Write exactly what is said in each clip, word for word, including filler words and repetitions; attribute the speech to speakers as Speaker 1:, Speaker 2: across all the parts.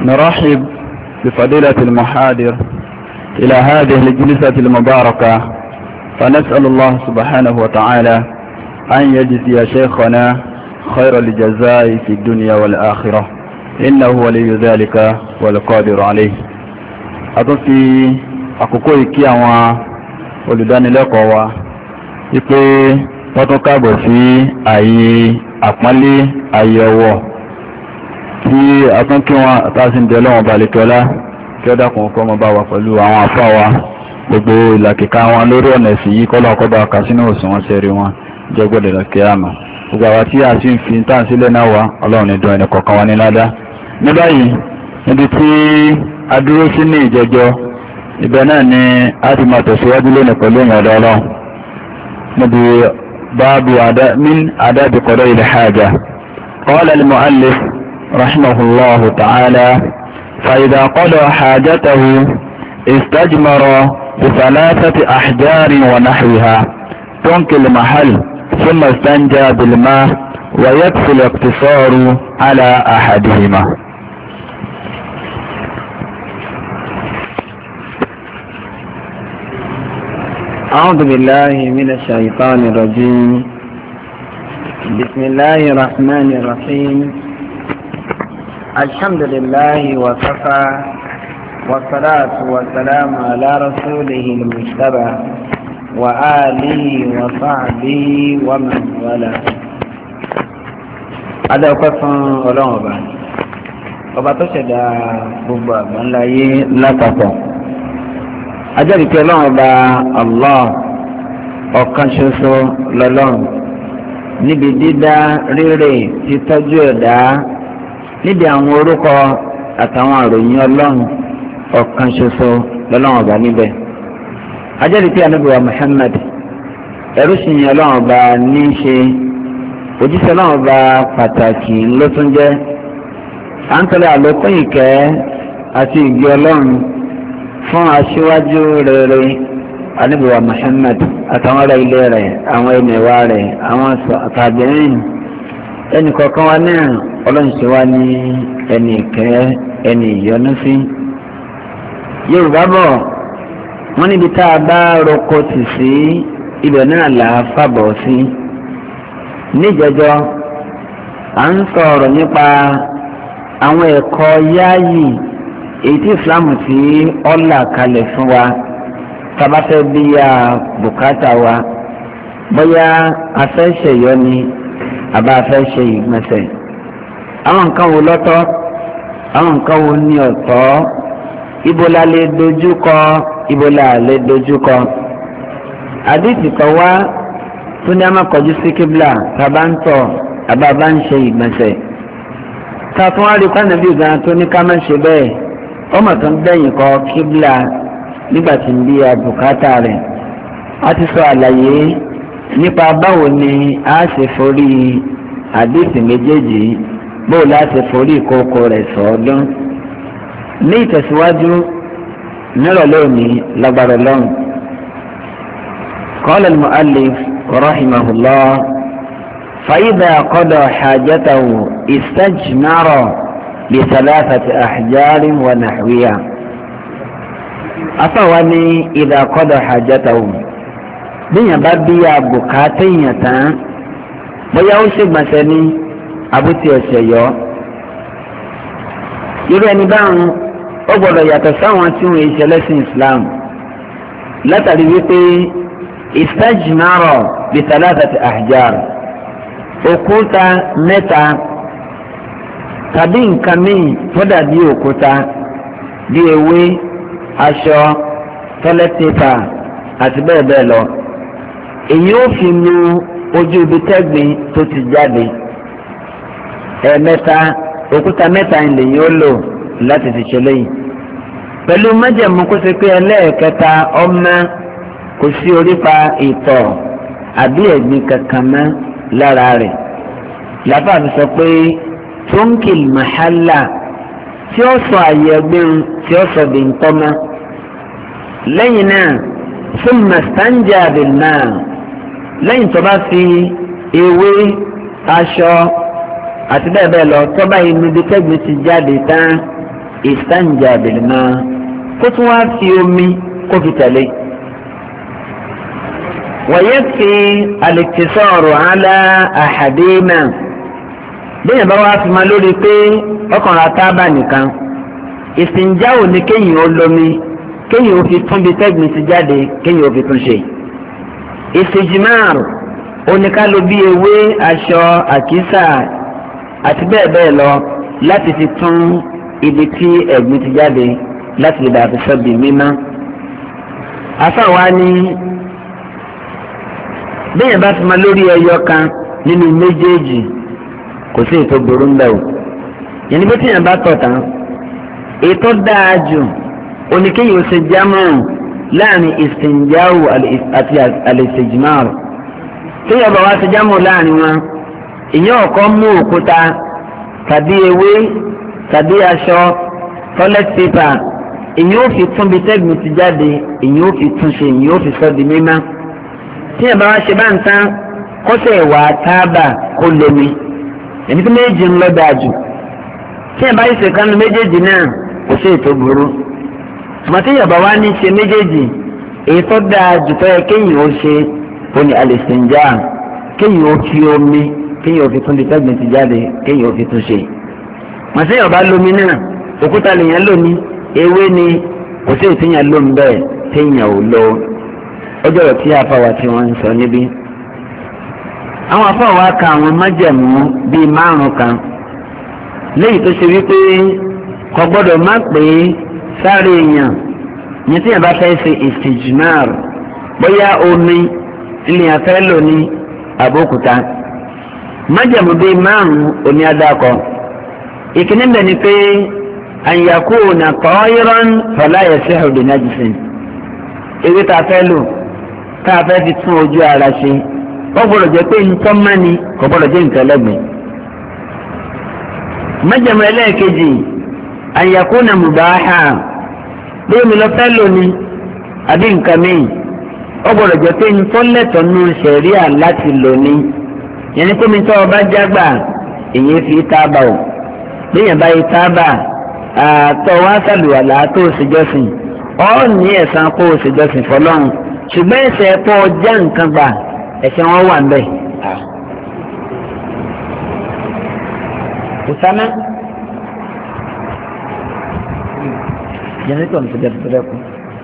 Speaker 1: نرحب بفضيلة المحاضر إلى هذه الجلسة المباركة، فنسأل الله سبحانه وتعالى أن يجزي شيخنا خير الجزاء في الدنيا والآخرة، إنه ولي ذلك والقادر عليه. أتوفي أكوكوي كيوا ولداني لقوا ipe wọ́n tún káàbọ̀ sí ààyè àpọ́nlé ààyè ọwọ́ tí a tún kí wọn tàbí ń dẹ̀lọ́wọ̀n balẹ̀kọ́lá kí ó dákùn kọ́ mọ́ bá wà pẹ̀lú àwọn àfáà wa gbogbo ìlàkìká wọn lórí ọ̀nà ẹ̀sìn yìí kọ́lọ̀ ọkọ́ bá kà sínú òsùn wọn sẹ́rí wọn jẹ́ gbọ́dọ̀ lọ́kẹ́ àmà gbogbo àwa tí a sì ń fi tàn sílẹ̀ náà wá ọlọ́run ní dùn ẹnì kọ̀ọ̀kan wa ní ládá. ní báyìí níbi tí a dúró sí ní ìjẹjọ ibẹ̀ náà ni a ti máa tẹ̀síwájú lónìí pẹ̀lú ìrìnàdọ́ ọlọ́run níbi باب أداء من آداب قضاء الحاجة. قال المؤلف رحمه الله تعالى: فإذا قضى حاجته استجمر بثلاثة أحجار ونحوها تنقي المحل ثم استنجى بالماء ويكفي الاقتصار على أحدهما.
Speaker 2: أعوذ بالله من الشيطان الرجيم. بسم الله الرحمن الرحيم. الحمد لله وكفى والصلاة والسلام على رسوله المجتبى وآله وصحبه ومن والاه. هذا قسم ولوبا ọba tó ṣẹ̀dá gbogbo àgbáńláyé lápapọ̀. ajẹ́rìí pé ọlọ́run ọba Allah ọ̀kan ṣoṣo lọ́lọ́run níbi dídá rírè títọ́jú ẹ̀dá níbi àwọn orúkọ àtàwọn àròyìn ọlọ́run ọ̀kan ṣoṣo lọ́lọ́run ọba níbẹ̀. ajẹ́rìí pé ànábì wa Muhammad ẹrú sì yìn ọlọ́run ọba ní í ṣe òjíṣẹ́ ọlọ́run ọba pàtàkì ló tún jẹ́. à ń tọ́lé àlékún ìkẹ́ àti ìgbé ọlọ́run fún aṣíwájú rere ànábì wa Muhammad àtàwọn ará ilé rẹ̀ àwọn ẹnìwá rẹ̀ àwọn àtàbíyìn ẹnì kọ̀ọ̀kan wa náà ọlọ́run ṣe wá ní ẹnì ìkẹ́ ẹnì ìyọ́nú sí. yorùbá bọ̀ wọ́n níbi tá a bá roko tì sí ibẹ̀ náà là á fàbọ̀ sí. níjẹjọ à ń sọ̀rọ̀ nípa àwọn ẹ̀kọ́ yáàyì èyí tí islam ti ọ̀là kalẹ̀ fún wa tábàfẹ́ bíyà bùkátà wa bóyá afẹ́ṣẹ̀ yọ ni àbá afẹ́ṣẹ̀ ìgbọ̀nsẹ̀. àwọn nǹkan wo lọ́tọ̀ àwọn nǹkan wo ní ọ̀tọ̀ ibo la lè dojúkọ ibo la lè dojúkọ. àdìsí kan wá tó ní a máa kọjú sí kíbla tábà ń tọ̀ àbá bá ń ṣe ìgbọ̀nsẹ̀. tààtún wá rí kánàbí gan tó ní ká má ṣe bẹ́ẹ̀ ọmọ tó ń bẹ̀yìn kọ kíbla nígbà tí ń bí abùkátà rẹ̀. a ti sọ àlàyé nípa báwo ni a ṣe forí àdìsí méjèèjì bó láti forí ìkókó rẹ̀ sọ́ọ́dún. ní ìtẹ̀síwájú nírọ̀lẹ́ òní lágbára lọ́hùn. qala al-mu'allif rahimahullah: فإذا قضى حاجته استجمر بثلاثة أحجار ونحوها. أفواني إذا قضى حاجته بيا بابيا بكاتين تان بيا وشك مسني أبوتي الشيو irú ẹni báwọn ó gbọ́dọ̀ yàtọ̀ sáwọn tí wọ́n ṣe lẹ́sìn Islam látàrí wípé istajmara bi thalathati ahjar òkúta mẹ́ta tàbí nǹkan míì tó dàbí òkúta bí ewé aṣọ toilet paper àti bẹ́ẹ̀ bẹ́ẹ̀ lọ. èyí ó fi nu ojú ibi tẹ́gbìn tó ti jáde. ẹ̀ẹ̀mẹ́ta òkúta mẹ́ta ìlẹ̀yìn ó lò láti fi ṣe lẹ́yìn. pẹ̀lú májẹ̀mú kó ṣe pé ẹlẹ́ẹ̀kẹta ọmọ kò sí orípa ìtọ̀ àbí ẹ̀gbin kankan mọ́ lára rẹ̀. làbá mi sọ pé tunkil mahalla tí ó sọ àyè ẹgbẹ́ tí ó sọ bí ntọ́mọ́. lẹ́yìn náà thumma stanja bil ma' lẹ́yìn tó bá fi ewé aṣọ àti bẹ́ẹ̀ bẹ́ẹ̀ lọ tó bá inú bí tẹ́gbìn ti jáde tán istanja bil ma kó tún wá fi omi kó fi tẹ̀lé. wa yakfi al-iktisaru ala ahadima bẹ́ẹ̀ bá wá fi máa lórí pé ọkàn ra tábà nìkan ìsìnjáwò ni kéyìn ó lómi kéyìn ó fi tún bí tẹ́gbìn ti jáde kéyìn ó fi tún ṣe. ìsìjìmáàrù oníkálò bí ewé aṣọ àkísà àti bẹ́ẹ̀ bẹ́ẹ̀ lọ láti fi tún ibi tí ẹ̀gbin ti jáde láti lè dàbí sọ́bì mímá. afáwa ni bẹ́ẹ̀ bá fi máa lórí ẹyọ kan nínú méjèèjì kò sí ètò burú ńbẹ o yẹn ní bí tíyẹn bá tọ̀ tán ètò dáa jù oníkéyìí ó ṣe jámọ́ láàrin ìsìnjáwò àti àlèsèjìmáàrù tíyẹn bá wá ṣe jámọ́ láàrin wọn ìyẹn ọ̀kọ́ mú òkúta tàbí ewé tàbí aṣọ toilet paper ìyẹn ó fi tún bí tẹ́gbìn ti jáde ìyẹn ó fi tún ṣe ìyẹn ó fi sọ di mímá tíyẹn bá wá ṣe bá ń tán kọ́sẹ̀ wà tábà kó lomi ẹni tí méjì ń lọ dáa jù tí ẹ bá yìí ṣèkánu méjèèjì náà kò sí ètò burú tòmátì yàbá wa ní ṣe méjèèjì èyí tó dáa jù tó yẹ kéyìn ó ṣe ó ní alẹ́sìnjá kéyìn ó fi omi kéyìn ó fi tún di tẹ́gbìn ti jáde kéyìn ó fi tún ṣe. màtí yàbá lómi náà òkúta lèèyàn lómi ewé ni kò sí ìtìyàn lómi bẹ́ẹ̀ téèyàn ò lọ ọjọ́ rẹ̀ tí àfàwà tí wọ́n ń sọ níbí. àwọn afọwọ́ ka àwọn májẹ̀mú bíi márùn kan léyìí tó ṣe wípé kò gbọ́dọ̀ má pé sáré èèyàn ní tí yẹn bá fẹ́ ṣe ìsìjìmáàrù bóyá omi ilé afẹ́ lò ní àbókúta. májẹ̀mú bíi márùn oní adákọ ìkíní bẹ̀ ni pé an yakuna tahiran fala yasihu bi najisin ewé tá a fẹ́ lò tá a fẹ́ fi tún ojú ara ṣe wọ́n gbọ́dọ̀ jẹ́ pé nǹkan mání kò gbọ́dọ̀ jẹ́ nǹkan lẹ́gbẹ̀ẹ́. májẹ̀mú ẹlẹ́ẹ̀kejì an yakuna mubaha bí omi lọ fẹ́ lóni àbí nǹkan míì wọ́n gbọ́dọ̀ jẹ́ pé nǹkan lẹ́tọ̀ọ́ nù ṣẹ̀ríà láti lóni yẹn ni pé mi tọ́ ọba jágbà èyí fi tábà o léèyàn báyìí tábà àtọ̀ wá sàlùwàlà tó o sì jọ́sìn ọ́ ní ẹ̀san kó o sì jọ́sìn fọlọ́run ṣùgbọ́n ẹ̀ṣẹ̀ pọ̀ já nǹkan gbà ẹ̀ṣẹ̀ wọn wà ń bẹ̀. Usama jẹ́nẹ́tọ̀ ní sọ́jà tó dẹ́kun.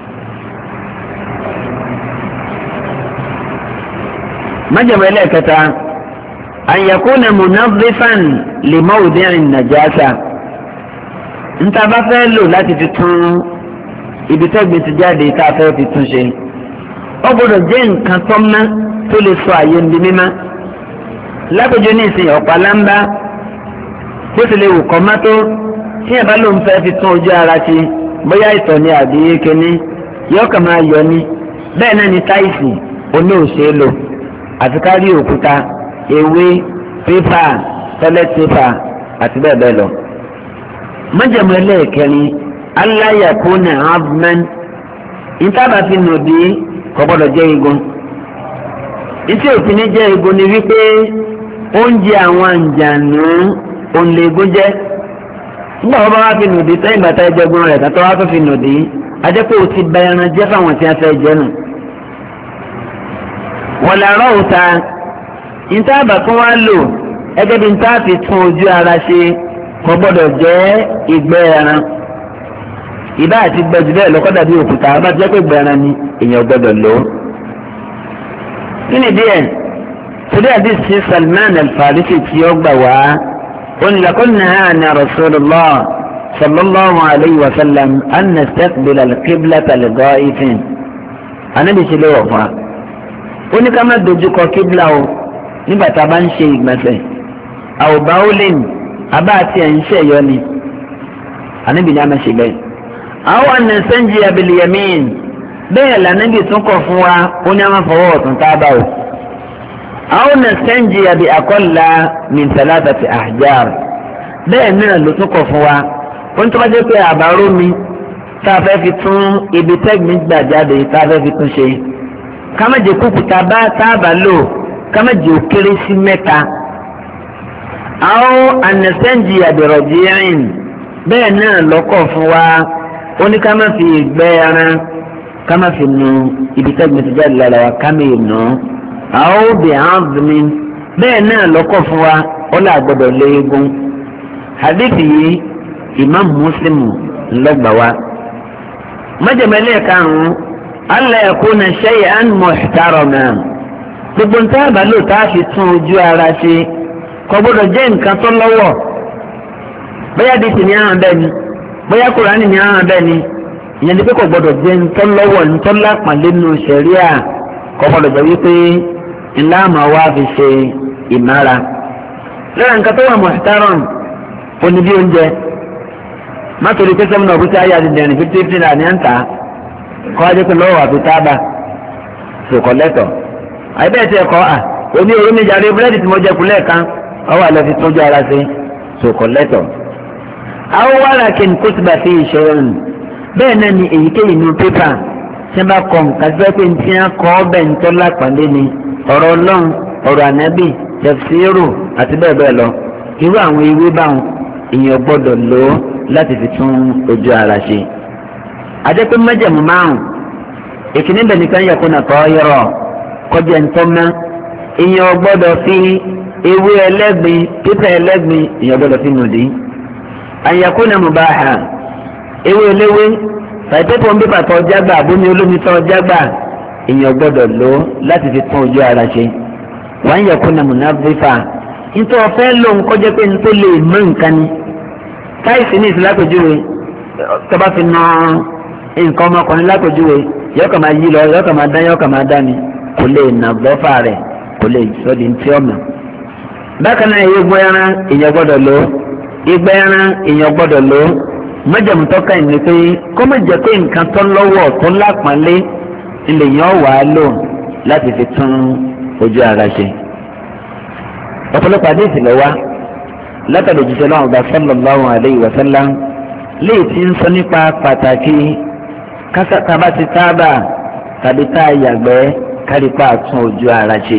Speaker 2: májèmọ́ ẹlẹ́ẹ̀kẹta an yakuna munazzifan li mawdi'in najasa níta bá fẹ́ lò láti fi tún ibi tẹ́gbìn ti jáde tá a fẹ́ fi tún ṣe ó gbọ́dọ̀ jẹ́ nǹkan tó mọ́ tó lè sọ àyè ń di mímá lápẹjọ ní ìsìn ọ̀pá lámbá bó ti lè wù kọ́ má tó tí ẹ̀ bá ló ń fẹ́ fi tún ojú ara ṣe bóyá ìtọ̀ ni àbí kíní yóò kàn máa yọ ní bẹ́ẹ̀ náà ni táìsì oní òṣè lò àti kárí òkúta ewé pépà toilet paper àti bẹ́ẹ̀ bẹ́ẹ̀ lọ. májèmú ẹlẹ́ẹ̀kẹrin aláyàkúnà abman ìtàbà fi nù dí kò gbọ́dọ̀ jẹ́ igun. iṣẹ́ òfin ní jẹ́ igun ni wípé oúnjẹ àwọn àǹjànú òǹlẹ̀ igun jẹ́ nígbà wọ́n bá wá fi nù dí sẹ́yìn bàtà ẹjẹgbọ́n rẹ̀ kátó wá tó fi nù dí adẹ́pọ̀ ò ti bẹ ẹran jẹ́ fáwọn tí a fẹ́ jẹ́ nù. wọ́n làárọ̀ òta ìtàbà tún wá lò ẹgẹ́ bí ntá fi tún ojú ara ṣe kò gbọ́dọ̀ jẹ́ ìgbẹ́ ẹran ìbá àti gbẹ̀jú bẹ́ẹ̀ lọ́kọ́ dàbí òkúta bá jẹ́ pé ìgbẹ́ ẹran ni èèyàn gbọ́dọ̀ lò ó. nínú díẹ̀ torí àdìsí Salman al-Farisi tí ó gbà wá onílàkọ́nà àná Rasulullah sallallahu alayhi wa sallam an nastaqbila al-qiblata li gha'ifin anábì ṣe lè wọ̀ fún wa. ó ní ká má dojú kọ kíbla o nígbà tá a bá ń ṣe ìgbọ̀nsẹ̀ àwòbá ó lè ní abá àti ẹ̀ ń ṣẹ̀yọ ni ànábì ní a máa ṣe bẹ́ẹ̀. àwọn ọ̀nà sẹ́ńjì abiliyamin bẹ́ẹ̀ lànàbì tún kọ̀ fún wa ó ní a máa fọwọ́ ọ̀tún tá a bá o. àwọn ọ̀nà sẹ́ńjì àbí àkọ́lá min thalathati ahjar bẹ́ẹ̀ náà ló tún kọ̀ fún wa ó ní tó bá jẹ́ pé àbárò mi tá a fẹ́ fi tún ibi tẹ́gbìn gbà jáde tá a fẹ́ fi tún ṣe ká má jẹ́ kúkúta bá tá a bá lò kama jẹ́ òkèrè sí mẹ́ta àwọn anẹsẹ́njì àbẹ̀rọ̀jìyàn bẹ́ẹ̀ náà lọ́kọ̀ fún wa ó ní ká má fi ìgbẹ́ ẹran ká má fi nu ibi tẹ́gbìn ti jáde lára wa ká má nù ọ́ àwọn òbí ààbùnmi bẹ́ẹ̀ náà lọ́kọ̀ fún wa ó là gbọ́dọ̀ léegun hadithi yìí imam muslim ńlọgbà wa májèmẹ́lẹ́ karùn-ún alla yakuna shay'an muhtarama gbogbo ń tá àbálò tá a fi tún ojú ara ṣe kò gbọ́dọ̀ jẹ́ nǹkan tó lọ́wọ́ bóyá dìtì ní àhàn bẹ́ẹ̀ ni bóyá kùránì ní àhàn bẹ́ẹ̀ ni ìyẹn ni pé kò gbọ́dọ̀ jẹ́ ntọ́ lọ́wọ́ ntọ́ lápàlẹ́ nù sẹ̀ríà kò gbọ́dọ̀ jẹ́ wípé ńlá àmọ́ wa fi ṣe ìmára lọ́la nǹkan tó wà muhtaram òní bí oúnjẹ má torí pé sẹ́mi náà bó ṣe ayé àdìdẹ̀rìn fifty fifty naira ní à ń tà kọ́ ajé pé lọ́wọ́ àfi tábà sòkò lẹ́tọ̀ àyẹ̀bẹ̀ tí ẹ kọ́ à oní orí mi jàre búrẹ́dì tí mo jẹ kú lẹ́ẹ̀kan ọwọ́ àlẹ́ fi tọ́jú ara sí sòkò lẹ́tọ̀. àwọn wàrà kí n kó ti bá fi ìṣòro nù bẹ́ẹ̀ náà ni èyíkéyìí inú pépà tí wọ́n bá kọ́ nǹkan tí wọ́n pè ní tí wọ́n kọ́ ọbẹ̀ ń tọ́ lápàdé ni ọ̀rọ̀ ọlọ́run ọ̀rọ̀ ànábì tẹ̀fsíìrù àti bẹ́ẹ̀ bẹ́ẹ̀ lọ irú àwọn ewé báwọn èèyàn gbọ́dọ̀ lò ó láti fi tún ojú ara ṣe. àjẹ́ pé májẹ̀mú márùn ìkíní bẹ̀ nìkan yẹ kó nà tọ́ yọrọ kọjá ntọ́mọ́ èèyàn gbọ́dọ̀ fi ewé ẹlẹ́gbin pépà ẹlẹ́gbin èèyàn gbọ́dọ̀ fi nù dí. àyàkó nà mubaha ewé eléwé pàtẹ́pọ̀ ń bí pàtó jágbà àbómi olómi tó jágbà èèyàn gbọ́dọ̀ lò ó láti fi tún ojú ara ṣe. wọ́n yẹ kó nà múnáfífà nítorí ọ̀fẹ́ ló ń kọjá pé nítorí lè mọ nǹkan ni táìsì ní ìsìn lápèjúwe tọ́ba fi nà nǹkan ọmọkùnrin lápèjúwe yọ kà máa yí lọ yọ kà máa dán yọ kà máa dán ni kò lè nà bọ́fà rẹ̀ kò lè sọ di ntí ọmọ. bákan náà egbò ẹran èèyàn gbọ́dọ̀ lò ó ìgbẹ́ ẹran èèyàn gbọ́dọ̀ lò ó mọ́jàmú tọ́ka ìní pé kó má jẹ́ pé nǹkan tó lọ́wọ́ tó lápọ́nlé ilẹ̀ yẹn wà á lò láti fi tún ojú ara ṣe. ọ̀pọ̀lọpọ̀ àdéhìí lọ wá látàrí òjíṣẹ́ náà ọba sallallahu alayhi wa sallam léè tí ń sọ nípa pàtàkì kásákàbá ti tábà tàbí tá a yàgbẹ́ kárípà tún ojú ara ṣe.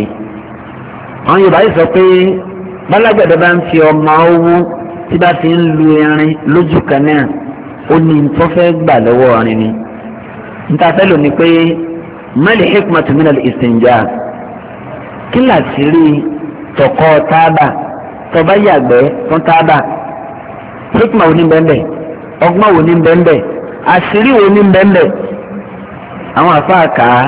Speaker 2: àwọn Yorùbá yìí sọ pé bálágbẹ̀dẹ bá ń fi ọmọ owó tí bá fi ń lu irin lójú kan náà ó ní tó fẹ́ gbà lọ́wọ́ ọrin ni. níta fẹ́ lò ní pé mali hikmatu minal istinja kí làṣírí tọkọ tábà tọba yàgbẹ́ fún tábà hikma wo ní bẹ́ẹ̀ ọgbọ́n wo ní bẹ́ẹ̀ àṣírí wo ní bẹ́ẹ̀ àwọn àfáà kà á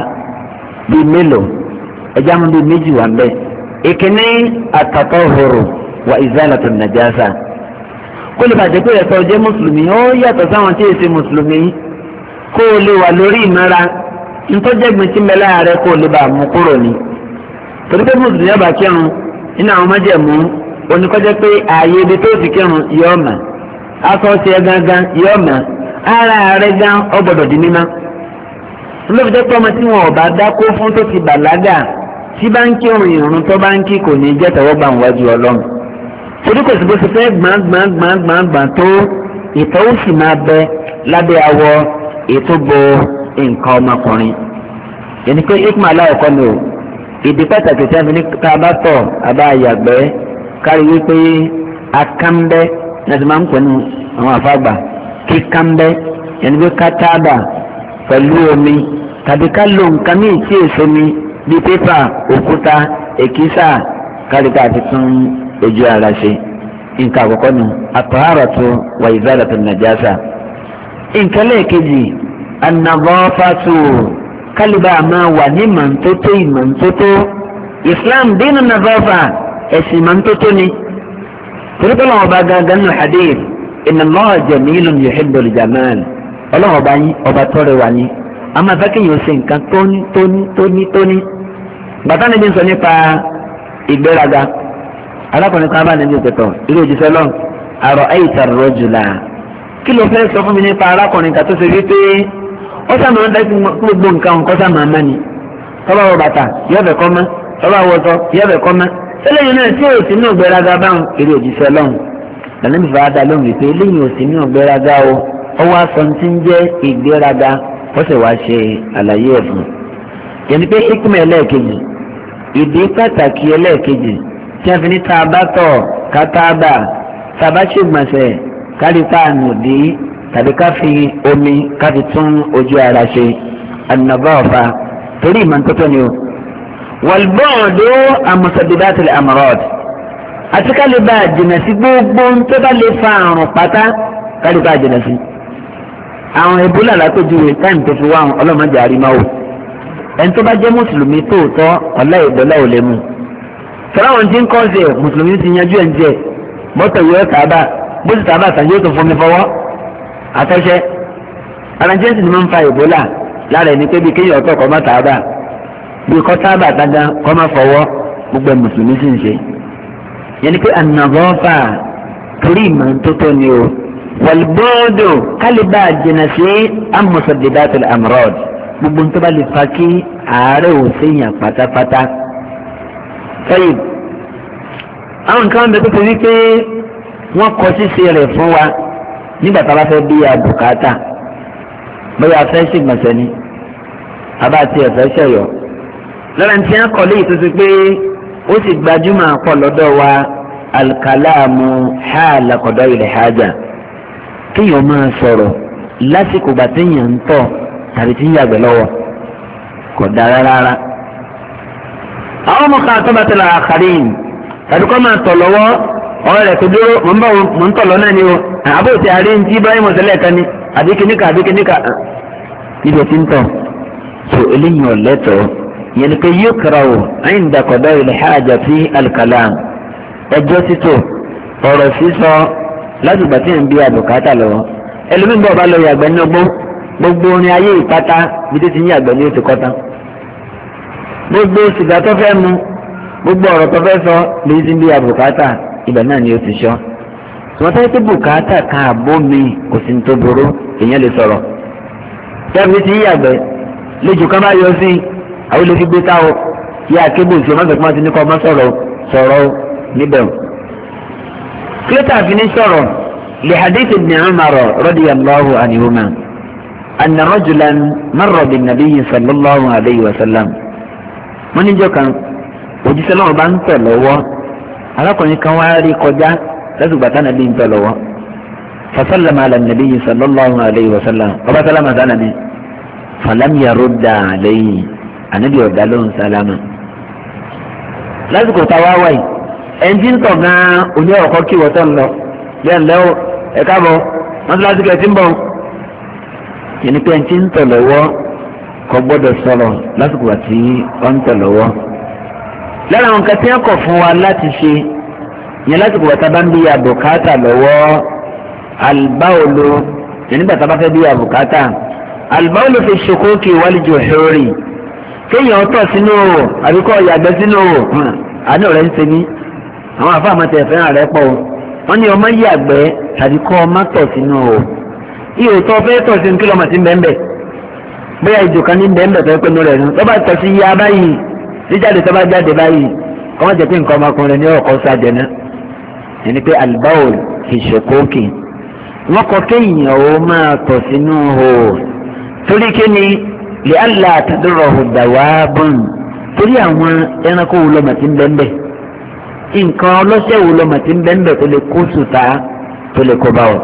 Speaker 2: bíi mélòó ẹja mú bíi méjì wà bẹ́ẹ̀ ìkíní at-tatahhuru wa izalatu an-najasa kó lè bàjẹ́ pé ẹ̀sọ́ jẹ́ mùsùlùmí ó yàtọ̀ sáwọn tí èsì mùsùlùmí kó o lè wà lórí ìmọ̀ra ntọ́jẹ́gbin tí mẹ́lá rẹ kó o lè bá mú kúrò ní. torí pé mùsùlùmí ọba kírun nínú àwọn májẹ̀mú oníkọ́jẹ́ pé ààyè ibi tó ti kírun yọ ọ̀mà aṣọ ti ẹ gángan yọ ọ̀mà ara rẹ gán ọ gbọ́dọ̀ di mímá. olóòfin jẹ́ pé ọmọ tí wọn ò bá dákó fún tó ti bàlágà tí bá ń kírun ìrun tó bá ń kí kò ní jẹ́ tẹ̀wọ́ gbà wájú ọlọ́run. torí kò sí bó ti fẹ́ gbọ̀n gbọ̀n gbọ̀n gbọ̀n gbọ̀n tó ìtọ́wò sì máa bẹ lábẹ́ awọ ètò bo nǹkan ọmọkùnrin. yẹn ni pé ikma aláwọ̀kọ́ ni o ìdí pàtàkì tí a fi ní ká bá tọ̀ àbá yàgbẹ́ kárí wípé akánbẹ́ láti máa ń pè ní àwọn àfàgbà kíkánbẹ́ yẹn ni pé ká tábà pẹ̀lú omi tàbí ká lo nǹkan míì tí èso mi bíi pépà òkúta èkísà kárí ká ti tún ojú ara ṣe. nǹkan àkọ́kọ́ nù at-taharatu wa izalatu an-najasa. nǹkan lẹ́ẹ̀kejì an-nadhafatu kálíbà máa wà ní mọ̀ntótó ìmọ̀ntótó Islam dínú nadhafa ẹ̀sìn mọ̀ntótó ni. torí pé ọlọ́wọ́ bá gángan nù hadith inna Allaha jamilun yuhibbul jamal ọlọ́wọ́ bá yín ọba tọ́rẹ̀ wà ní. a máa fẹ́ kéèyàn ṣe nǹkan tóní tóní tóní tóní. bàtà níbi ń sọ nípa ìgbéraga alákùnrin kan bá níbi ìpẹ̀tọ̀ irú òjíṣẹ́ lọ́n àrọ̀ ayíta rọ́jùlá kí ló fẹ́ sọ fún mi nípa arákùnrin kan tó ṣe wípé ó sá máa ń dájú gbogbo nǹkan nǹkan sá máa má ni tọ́ba wọ bàtà yọ̀bẹ̀ kọ́ mọ́ tọ́ba wọ sọ yọ̀bẹ̀ kọ́ mọ́ eléyìí náà tí òsì ní ògbéraga báwọn irú òjíṣẹ́ lọ́n lànà mi fàá dá lóhùn wípé eléyìí òsì ní ògbéraga o ọwọ́ aṣọ ti ń jẹ́ ìgbéraga ó sì wá ṣe àlàyé ẹ̀fún yẹnni pé hikma ẹlẹ́ẹ̀kejì ìdí pàtàkì ẹlẹ́ẹ̀kejì tí a fi ní tá a bá tọ̀ ká tá a bà tá a bá ṣègbọ̀nsẹ̀ kárí páànù dí tàbí ká fi omi ká fi tún ojú ara ṣe an-nadhafa torí ìmọ̀tótó ni o. wal-bu'du an musaddidatil amrad àti ká lè bá jìnnà sí gbogbo tó bá lè fa àrùn pátá ká lè bá jìnnà sí. àwọn Ebola lápèjúwe táìmù tó fi wá àwọn ọlọ́mọdé àrímáwò ẹni tó bá jẹ́ mùsùlùmí tóòtọ́ ọ̀la ìbọ̀lá ò lè mú. sọ̀rọ̀ àwọn tí ń kọ́ sí ẹ̀ mùsùlùmí ti yanjú ẹ̀ ń jẹ́ bọ́tọ̀ yóò tàbá bó ti tàbá àtàwọn yóò tó fomi fọwọ́ àtọ́ṣẹ́ alájẹ́sì ni máa ń fa ìbólà lára ẹni pé bí kéèyàn ọ̀tọ̀ kọ́ má tàbá bí kọ́ tàbá àtàdá kọ́ má fọwọ́ gbogbo ẹ̀ mùsùlùmí sì ń ṣe. yẹn ni pé an-nadhafa torí ìmọ̀tótó ni o wal-bu'du kálíbà jìnnà sí an musaddidatil amrad gbogbo ń tó bá lè fa kí àárẹ̀ ò séyàn pátápátá. sẹ́yìn àwọn nǹkan bẹ tó fi wípé wọ́n kọ ṣíṣe rẹ̀ fún wa nígbà tá a bá fẹ́ bí àbùkátà bóyá a fẹ́ ṣègbọ̀nsẹ̀ ni àbá àti ẹ̀fẹ́ ṣẹ̀yọ̀ lọ́la tí wọ́n kọ́ léyìí tó ti pé ó sì gbajúmọ̀ pọ̀ lọ́dọ̀ wa al-kalamu hala qada'il haja kéèyàn máa sọ̀rọ̀ lásìkò gbàtéèyàn ń tọ̀ tàbí tí ń yàgbẹ́ lọ́wọ́ kò dára rárá. àwọn ọmọ kan àtọ́bàtà la àkàrín tàbí kọ́ máa tọ̀ lọ́wọ́ ọ̀rẹ́ rẹ̀ tó dúró mọ̀ ń bọ̀ mọ̀ ń tọ̀ lọ náà ni o àbóòtí àárín tí Ibrahim ọ̀sẹ̀lẹ̀ kan ni àbí kìnnìkà àbí kìnnìkà níbi tí ń tọ̀ so eléyìí ọ̀lẹ́tọ̀ yẹn ni pé yóò kara o inda qada'il hajati al-kalam ẹjọ́ títò ọ̀rọ̀ sísọ láti ìgbà tí ń bí àbùkátà lọ́wọ́ ẹlòmíín bọ̀ bá lọ yàgbẹ́ ní ọgbọ́n gbogbo orin ayé ìpátá bí tó ti ń yàgbẹ́ ní oṣù kọ́tán gbogbo sìgá tó fẹ́ mu gbogbo ọ̀rọ̀ tó fẹ́ sọ lè ti ń bí àbùkátà ibẹ̀ náà ni ó ti sọ wọ́n tẹ́ pé bùkátà kan àbó mi kò sí ní tó burú èèyàn lè sọ̀rọ̀ tẹ́ẹ̀mí ti ń yàgbẹ́ lójú kan bá yọ sí àwọn olè fi gbé táwọ yá akébù tí o má gbẹ̀kọ́ máa ti ní kọ́ ọmọ sọ̀rọ̀ sọ̀rọ̀ níbẹ̀ o. kílẹ̀tà fi ní sọ̀rọ̀ lè hadith ibn Umar radiyallahu anhuma anna rajulan marra bin nabiyyi sallallahu alayhi wa sallam. wọ́n níjọ́ kan òjíṣẹ́ náà bá ń tọ̀ lọ́wọ́ arákùnrin kan wá rí kọjá lẹ́sùn gbàtà nàbí ń tọ̀ lọ́wọ́ fasallama ala nabiyyi sallallahu alayhi wa sallam ọba sálámà sálà ni falam yarudda alayhi anabi ọ̀dà ló ń sálámà. lásìkò táwa wáyé ẹnjí ń tọ̀ gan-an oní ọ̀kọ́ kí wọ́n tọ̀ ń lọ bẹ́ẹ̀ lẹ́wọ̀ ẹ káàbọ̀ wọ́n ti lásìkò ẹ̀ tí ń bọ̀. yẹnni pé ẹnjí ń tọ̀ lọ́wọ́ kò gbọ́dọ̀ sọ̀rọ̀ lásìkò àti ọ̀ ń tọ̀ lọ́wọ́. lára àwọn kan tí wọ́n kọ̀ fún wa láti ṣe yẹn lásìkò wọ́n tábà ń bí àbùkátà lọ́wọ́ albáwòló yẹn nígbà tábà fẹ́ bí àbùkátà albáwòló fi ṣokókè wal juhuri kéèyàn tọ̀ sínú òwò àbí kọ́ ìyàgbẹ́ sínú òwò àánú rẹ̀ ń ṣe mí àwọn àfa àmọ́tẹ̀ ẹ̀fẹ́ràn rẹ̀ pọ̀ wọ́n ní ọmọ yàgbẹ́ tàbí kọ́ ọmọ tọ̀ sínú òwò ihò tó fẹ́ tọ̀ sínú kílọ̀mọ̀ tí ń bẹ́ẹ̀ bóyá ìjò kan ní bẹ́ẹ̀ tó pẹ́ nù rẹ̀ nù tó bá tọ̀ sí ya báyìí jíjáde tó bá jáde báyìí kọ́ wọ́n jẹ́ pé nǹkan ọmọkùnrin ní ọkọ̀ sájẹ náà ẹni pé albaul fi ṣòkókè wọ́n kọ kéèyàn ó máa tọ̀ sínú òwò torí kéènì lè àlà àtàdúrà ọ̀dàwàbọ̀n torí àwọn ẹranko wo lọ́mọ tí ń bẹ́ńbẹ́ nǹkan ọlọ́sẹ̀ wo lọ́mọ tí ń bẹ́ńbẹ́ tó lè kó sùtá tó lè kó bá wọ̀.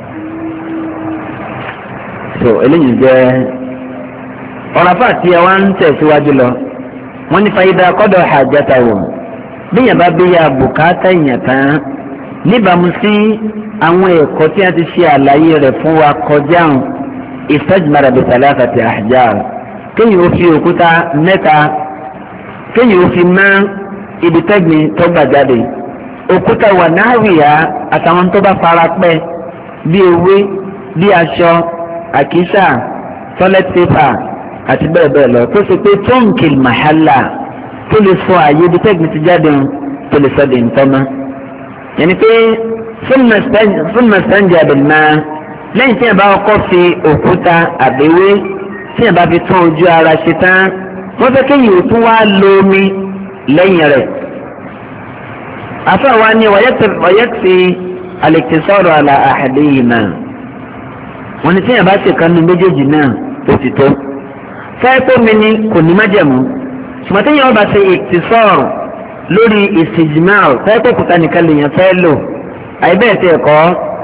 Speaker 2: so eléyìí jẹ́ ọ̀ràfà tí ẹ wá ń tẹ̀síwájú lọ wọ́n ní fàyídà kọ́dọ̀ hajjata wò bíyàn bá bí ya bùkátà ìyàn tán níbàámu sí àwọn ẹ̀kọ́ tí a ti ṣe àlàyé rẹ̀ fún wa kọjá istajmara bi thalathati ahjar kéyìn ó fi òkúta mẹ́ta kéyìn ó fi má ibi tẹ́gbìn tó gbà jáde òkúta wà náàwìyá àtàwọn tó bá fara pẹ́ bí ewé bí aṣọ àkísà toilet paper àti bẹ́ẹ̀ bẹ́ẹ̀ lọ tó ṣe pé tónkìl màhálà tó lè fọ àyè ibi tẹ́gbìn ti jáde tó lè sọ di ntọ́mọ́ yẹnni pé fún mẹsàn-án àbẹ̀lẹ́mà lẹ́yìn tí yẹn bá kọ́ fi òkúta àbẹ̀wé tí yẹn bá fi tún ojú ara ṣe tán wọ́n fẹ́ kéyìn òtún wá lo omi lẹ́yìn rẹ̀. àfáà wa ni wàyẹ́tì al-iktisaru ala ahadihima wọ́n ní tí yẹn bá ṣe kan ní méjèèjì náà ó ti tó. fẹ́ẹ́ tó mi ni kò ní májẹ̀mú ṣùgbọ́n tí yẹn bá ṣe iktisar lórí istijmar fẹ́ẹ́ tó kúta nìkan lèèyàn fẹ́ lò àìbẹ́ẹ̀ tẹ̀ kọ́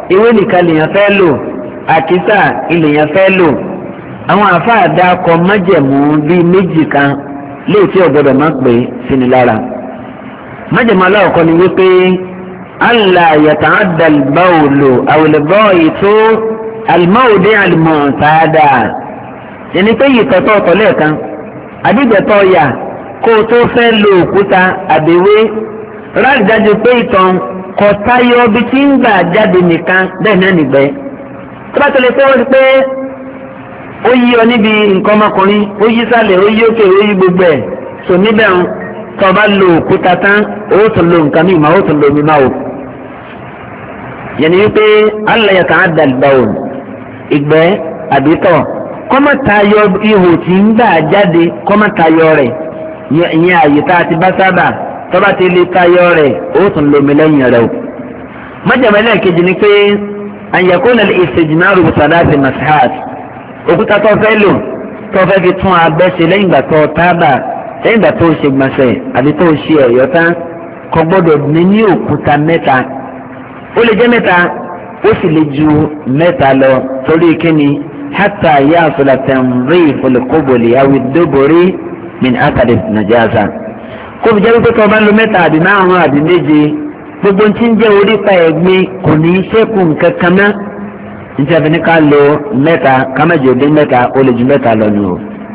Speaker 2: ewé nìkan lèèyàn fẹ́ lò àkísà ilèèyàn fẹ́ lò àwọn àfáà dákọ májẹ̀mú bíi méjì kan léètí ọ̀gbọ́dọ̀ má pè sínú lára. májẹ̀mú aláwọ̀kọ́ ni wípé allah yata'adda al-bawlu aw al-ba'itu al-mawdi' al-mu'tada yẹni pé yìí tọ́tọ́ ọ̀tọ̀ lẹ́ẹ̀kan àdìgbẹ̀tọ̀ ọ̀yà kó o tó fẹ́ lo òkúta àbẹ̀wé ráàlì dájú pé ìtàn kọ táyọ bí tí ń gbà jáde nìkan bẹ́ẹ̀ náà nìgbẹ́ tó bá tẹ̀lé pé wọ́n ti pé ó yí ọ níbi nǹkan ọmọkùnrin ó yí sálẹ̀ ó yí òkè ó yí gbogbo ẹ̀ sò níbẹ̀ ń tó bá lo òkúta tán ó tún lo nǹkan míì máa ó tún lo omi máa wò. yẹn ni wípé allah yata'adda al-bawl ìgbẹ́ àbítọ̀ kọ́mọ tayọ ihò tí ń gbà jáde kọ́mọ tayọ rẹ̀ ìyẹn àyè tá a ti bá sábà tọ́ba ti lè tayọ rẹ̀ ó tún lomi lẹ́yìn rẹ̀ o. májàmẹ́lẹ̀ kejì ni pé an yakuna al-istijmaru bi salati mashat òkúta tó fẹ́ lò tó fẹ́ fi tún abẹ́ ṣe lẹ́yìn ìgbà tó tábà lẹ́yìn ìgbà tó ṣe gbọ̀nsẹ̀ àbí tó ṣe ẹ̀yọ́ tán kò gbọ́dọ̀ ní ní òkúta mẹ́ta ó lè jẹ́ mẹ́ta ó sì lè ju mẹ́ta lọ torí kíni hatta yasula tanrifu al-qubuli aw ad-duburi min athari najasa kó fi jẹ́ wípé tó bá lo mẹ́ta àbí márùn-ún àbí méje gbogbo tí ń jẹ́ orípa ẹ̀gbin kò ní í ṣẹ́kù nǹkan kan náà níta fi ní ká lo mẹ́ta ká má jẹ́ òde mẹ́ta ó lè ju mẹ́ta lọ nù.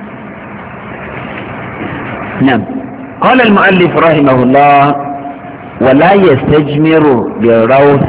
Speaker 2: نعم قال المؤلف رحمه الله ولا يستجمر بالروث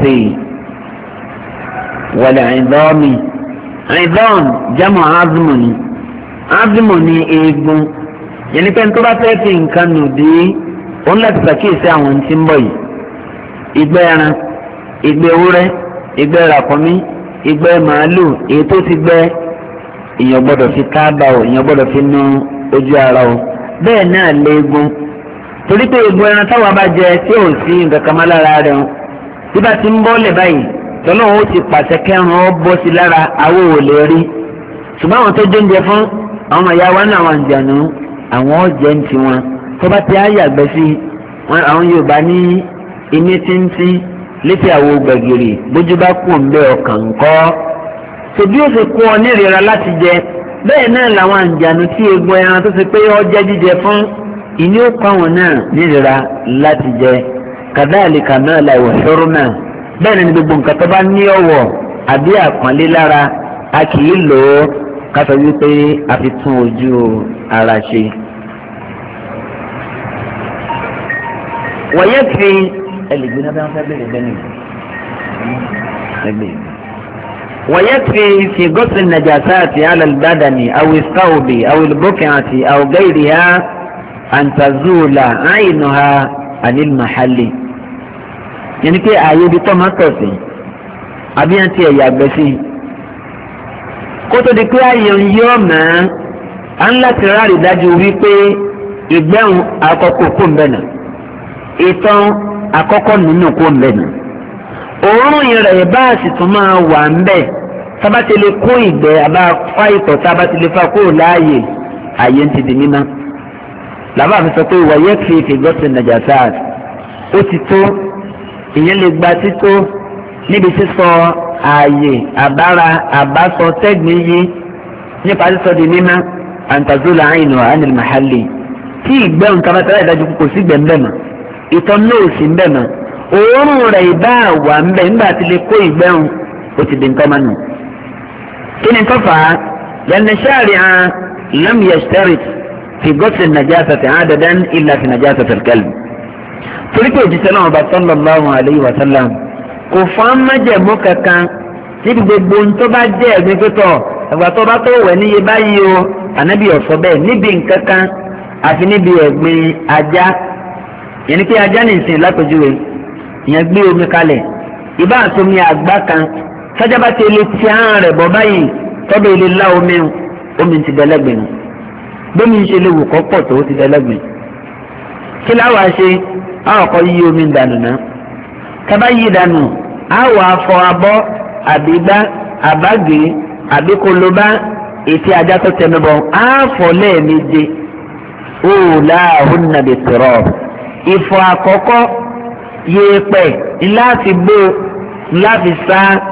Speaker 2: والعظام عظام جمع عظم عظم ni eegun yẹni pé tó bá fẹ́ fi nǹkan nù dé òun láti ṣàkíyèsí àwọn tí ń bọ̀ yìí ìgbẹ́ ẹran ìgbẹ́ ewúrẹ́ ìgbẹ́ ràkúnmí ìgbẹ́ màálù èyí tó ti gbẹ́ èèyàn gbọ́dọ̀ fi tábà o èèyàn gbọ́dọ̀ fi nu ojú ara o bẹ́ẹ̀ náà léegun torí pé egun ẹran táwa bá jẹ tí ò sí nǹkan kan má lára rẹ̀ o tí bá ti ń bọ́lẹ̀ báyìí tọ́lọ́wọ́ ó ti pàṣẹ kẹrùn ó bọ́ sí lára àwọ̀ ò lè rí ṣùgbọ́n àwọn tó jóúnjẹ fún àwọn ọmọ ìyá wa náà àwọn àǹjànú àwọn ọ̀jẹ̀ ń ti wọn tó bá ti á yàgbẹ́ sí àwọn Yorùbá ní iní tíntín létí àwo gbẹ̀gìrì bójú bá kú òǹbẹ ọkàn ńkọ́ ṣèbí ó ṣe kú ọ nírira láti jẹ bẹ́ẹ̀ náà làwọn àǹjànú tí egun ẹran tó ṣe pé ó jẹ́ jíjẹ fún ìní ó kọ́ àwọn náà nírira láti jẹ kadhalika náà la ìwọ̀ṣọ́rọ́ náà bẹ́ẹ̀ ni gbogbo nǹkan tó bá ní ọ̀wọ̀ àbí àpọ́nlé lára a kì í lò ó ká sọ wípé a fi tún ojú ara ṣe. wọ́n yẹ fi ẹlẹ́gbẹ́ náà bá ń fẹ́ bẹ̀rẹ̀ bẹ́ẹ̀ nìyẹn ẹgbẹ́ ويكفي في غسل النجاسات على البدن أو الثوب أو البقعة أو غيرها أن تزول عينها عن المحل يعني كي آية بطماطوسي أبي أنت يا بسي kótó di pé ayé ń yọ ọmọ à ń láti rárí dájú wípé ìgbẹ́hùn àkọ́kọ́ kó ń bẹ̀ nà ìtàn àkọ́kọ́ nínú kó ń bẹ̀ nà òórùn rẹ̀ bá a sì tún máa wà ń bẹ̀ tábàtìlẹ̀ kó ìgbẹ́ àbá fá ìtọ̀ tábàtìlẹ̀ fá kó láàyè àyè ń ti di mímá làbá mi sọ pé wàyẹ fi ìfìgọ́sìn najasat ó ti tó ìyẹn lè gba tító níbi sísọ ààyè àbára àbásọ tẹ́gbìn yìí nípa sísọ di mímá àǹtàzólà àìnù ànil mahali tí ìgbẹ́hùn tábàtìlẹ̀ ìdájú kò sí gbẹ̀mbẹ̀ mọ́ ìtọ̀ náà ò sí ń bẹ̀ mọ́ òórùn rẹ̀ ìbá wà ń bẹ̀ nígbà tí lè kó ìgbẹ́hùn ó ti di nǹkan mánu. kí ni tó fà á lẹ́nu shari'a lam yashtarit fi ghusl an-najasati 'adadan illa fi najasati al-qalb. torí pé òjíṣẹ́ náà bá sallallahu alayhi wa sallam kò fún amájẹ̀mú kankan níbi gbogbo tó bá jẹ́ ẹ̀gbin pípọ̀ ẹ̀gbà tó bá tó wẹ̀ níye báyìí o ànábì ọ̀sọ́ bẹ́ẹ̀ níbi nǹkan kan àfi níbi ẹ̀gbin ajá yẹn ni pé ajá nìsín lápèjúwe ìyẹn gbé omi kalẹ̀ ìbá àtomi àgbá kan sájà bá ti lè ti hàn rẹ̀ bọ́ báyìí tọ́bẹ̀ ilé lá omi omi ti dẹ́lẹ́gbìn gbẹ́mi ṣe lè wù kọ́ pọ̀ tó ti dẹ́lẹ́gbìn kí láwa ṣe àwọn kọ́ yí omi dànù náà tábà yí dànù àwọ̀ afọ abọ́ àbígbá àbágbé àbíkolobá ètí ajá tó tẹnu bọ̀ àfọ̀ lẹ́ẹ̀méje ó láàhùn nàbì tìrọ̀ ìfọ̀ àkọ́kọ́ yéèpẹ̀ ńláfi gbó ńláfi sá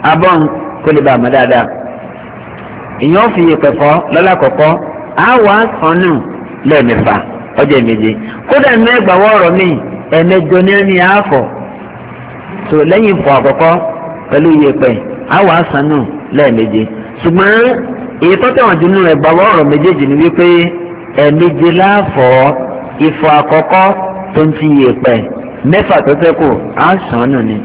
Speaker 2: abọ́n kó lè bá a mọ̀ dáadáa. èèyàn fi ìpè fọ́ lọ́la kọ̀kọ́ á wà sọ́nù lẹ́ẹ̀mẹ́fà ọjọ́ méje kódà mẹ́gbàá ọ̀rọ̀ mi ẹ̀mẹjọ ní ẹni àáfọ̀ tó lẹ́yìn ìfọ̀ àkọ́kọ́ pẹ̀lú ìyẹ̀pẹ̀ á wà sọ́nù lẹ́ẹ̀méje ṣùgbọ́n èyí tó tẹ̀wọ̀n jù nínú ẹ̀gbàá ọ̀rọ̀ méjèèjì ni wípé ẹ̀méje láàfọ̀ ìfọ̀ àkọ́kọ́ tó ń ti ìyẹ̀pẹ̀ mẹ́fà tó ṣẹ́kù á sọ́nù ni.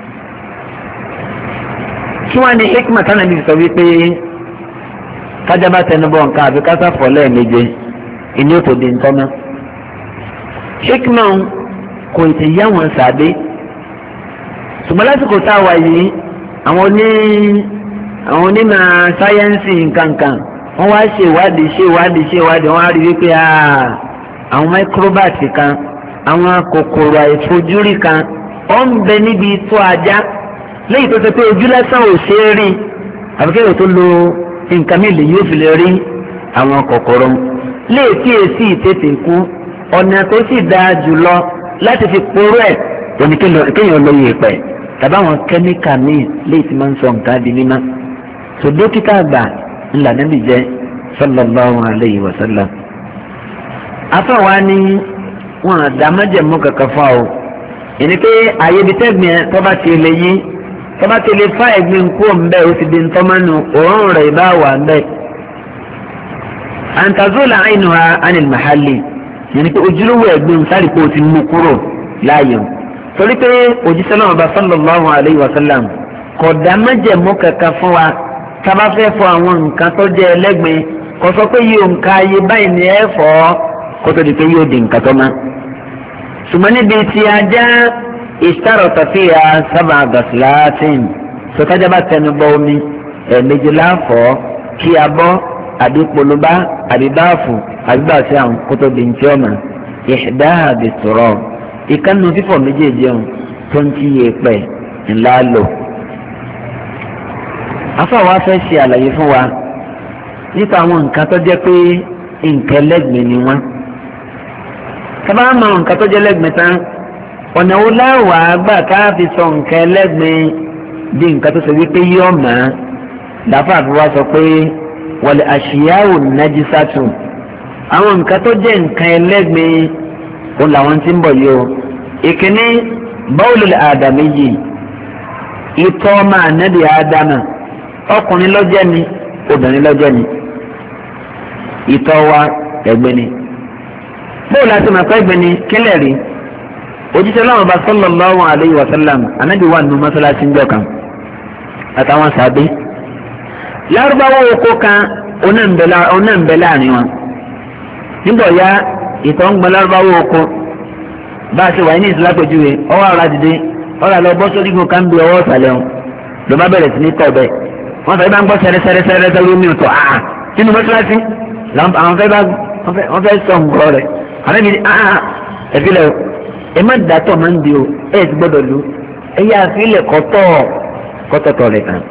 Speaker 2: kí wọ́n ní hikma tánà bí sọ wípé kájábá tẹnubọ nǹkan àbí kásá fọ̀ lẹ́ẹ̀méje ìní òtò di ntọ́nà. hikma kò tẹ̀ yá wọn sàdé ṣùgbọ́n lásìkò tá a wà yìí àwọn oní àwọn onímọ̀ sáyẹ́ǹsì nǹkankan wọ́n wá ṣe ìwádìí ṣe ìwádìí ṣe ìwádìí wọ́n á rí wípé àwọn microbat kan àwọn kòkòrò àìfojúrí kan ó ń bẹ níbi tó ajá lẹ́yìn tó ṣe pé ojú lásán ò ṣe é rí àbíkẹ́yọ̀ tó lo nǹkan mi lè yóò fi lè rí àwọn kòkòrò léèkì èsì ìtètè kú ọ̀nà tó sì dáa jùlọ láti fi poró ẹ̀ òní kéèyàn lóye ìpẹ́ tàbí àwọn kẹ́míkà míì léyìí tí máa ń sọ nǹkan di mímá tó dókítà àgbà ńlá níbi jẹ́ sallallahu alayhi wa sallam. afáwa ni wọn àdámájẹmú kankan fún ọ ẹni pé àyè ibi tẹ́gbìn tó bá ti lè yí tó bá ti lè fá ẹ̀gbìn kú ọ̀nbẹ́ ó ti di ntọ́mánu òórùn rẹ̀ bá wà ńbẹ́. àǹtàzólà àìnùhà anil mahali yẹn pé ojúlówó ẹ̀gbìn sáré pé o ti mú kúrò láàyò torí pé òjíṣẹ́ náà bá sallallahu alayhi wa sallam kò dá májẹ̀mú kankan fún wa tábà fẹ́ fọ àwọn nǹkan tó jẹ́ ẹlẹ́gbin kò sọ pé yóò nǹka ayé báyìí ní ẹ fọ́ kó tó di pé yóò di nǹkan tó má. ṣùgbọ́n níbi tí ajá ishtarata fiha sab'a ghaslatin sọtájà bá tẹnu bọ omi ẹ̀ẹ̀mejì láàfọ̀ kí abọ́ àbí polúbá àbí báàfù àbí báàsì àwọn kó tó di nǹkan ọ̀mà ihdaha bis-turab ìkànnì fífọ̀ méjèèjì ọ̀hún tó ń ti yé pẹ̀ ńlá lò. afọwọ́ fẹ́ ṣe àlàyé fún wa nípa àwọn nǹkan tó jẹ́ pé nǹkan ẹlẹ́gbẹ̀ẹ́ ni wọ́n. sábà máa nǹkan tó jẹ́ ẹlẹ́gbẹ̀ẹ́ tán ọ̀nà wo láwàá gbà káàfi sọ nǹkan ẹlẹ́gbẹ̀ẹ́ di nǹkan tó ṣe wípé yóò mọ̀ ọ́n dáfà fi wá sọ pé wal ashiya'u najisatu àwọn nǹkan tó jẹ́ nǹkan ẹlẹ́gbẹ̀ẹ́ òun làwọn ti ń bọ̀ yìí o. ìkíní bawlul adamiyyi ìtọ̀ ọmọ ànábì ádámà ọkùnrin lọ́jẹ́ ni obìnrin lọ́jẹ́ ni ìtọ̀ wa ẹ̀gbẹ́ ni bóòlù àti màkà ẹ̀gbẹ́ ni kílẹ̀ rí òjíṣẹ́ láwọn bá sallallahu alayhi wa sallam ànábì wà nù mọ́sálásí ńjọ́ kan àtàwọn sàbẹ́ lárúbáwá oko kan onáǹbẹ̀ láàrin wọn nígbà ya ìtọ̀ ń gbọ́n lárúbáwá oko bá a ṣe wà ní ìsìlápẹ̀júwe ọwọ́ ara dìde ọ̀rọ̀ àlọ́ bọ́ sórí gun kan bí ọwọ́ ìsàlẹ̀ wọn ló bá bẹ̀rẹ̀ sí ní tọ̀ bẹ́ẹ̀ wọ́n fẹ́ bá ń gbọ́ sẹ́rẹ́sẹ́rẹ́sẹ́rẹ́ lómi ọ̀tọ̀ àà nínú mọ́ṣáláṣí àwọn fẹ́ bá wọ́n fẹ́ sọ nǹkan rẹ̀ àwọn ẹ̀mí àà ẹ̀fílẹ̀ ẹ má dàtọ̀ máa ń di o ẹ̀ ti gbọ́dọ̀ lu ẹ yá àfílẹ̀ kọ́tọ̀ kọ́tọ̀tọ̀ rẹ̀ kan.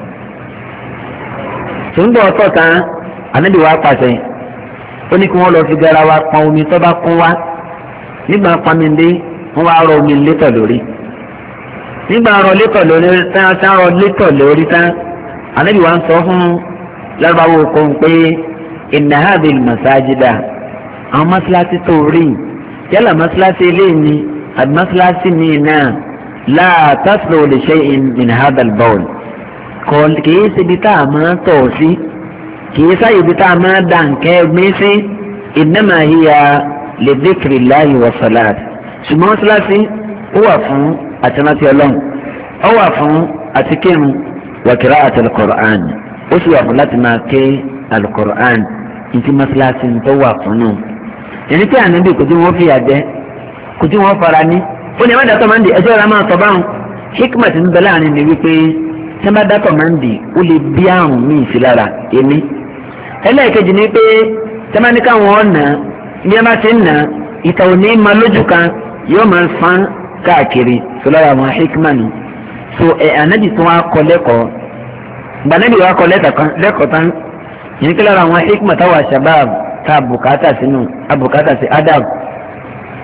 Speaker 2: tòun bọ̀ ọ̀tọ̀ tán ànábì wa pàṣẹ ó ní kí wọ́n lọ fi garawa pọn omi tó bá kún wá nígbà paminde wọ́n wá rọ omi létọ̀ lórí nígbà rọ létọ̀ lórí tán tán rọ létọ̀ lórí tán ànábì wa ń sọ fún lárúbáwò kan pé inna hadhihi al-masajida àwọn mọ́sálásí tó rí yálà mọ́sálásí ilé ni àbí mọ́sálásí mi náà la taslu li shay'in min hadha al-bawl kò kìí síbi tá a máa tọ̀ sí kìí sáyé ibi tá a máa dà nkẹ́ gbé sí innama hiya li dhikrillahi wa salat ṣùgbọ́n mọ́sálásí ó wà fún àtẹnátì ọlọ́run ó wà fún àtikírun wa qira'at al-Qur'an ó sì wà fún láti máa ké al-Qur'an ntí mọ́sálásí tó wà fún nù. ẹni tí ànábì kò tí wọ́n fi àjẹ́ kò tí wọ́n fara ní ó ní ẹ̀mẹ́dàtọ̀ máa ń di ẹjọ́ ra máa sọ báwọn hikmat ń bẹ láàrin ni wípé tẹ́mẹ́dàtọ̀ máa ń di ó lè bí àrùn míì sí lára èmi. ẹlẹ́ẹ̀kejì ni pé tẹ́mẹ́dàkọ̀ wọn ọ̀nà bí wọ́n bá ti ń nà ìtàn òní máa lójú kan yóò máa fán káàkiri tó lára àwọn hikmat nù. so ẹ̀ ànábì tó wá kọ lẹ́kọ̀ọ́ gbànábì wá kọ lẹ́kọ̀ọ́ tán yìí kí lára àwọn hikmat táwọn àṣàbáàb tá a bùkátà sínú abùkátà sí adab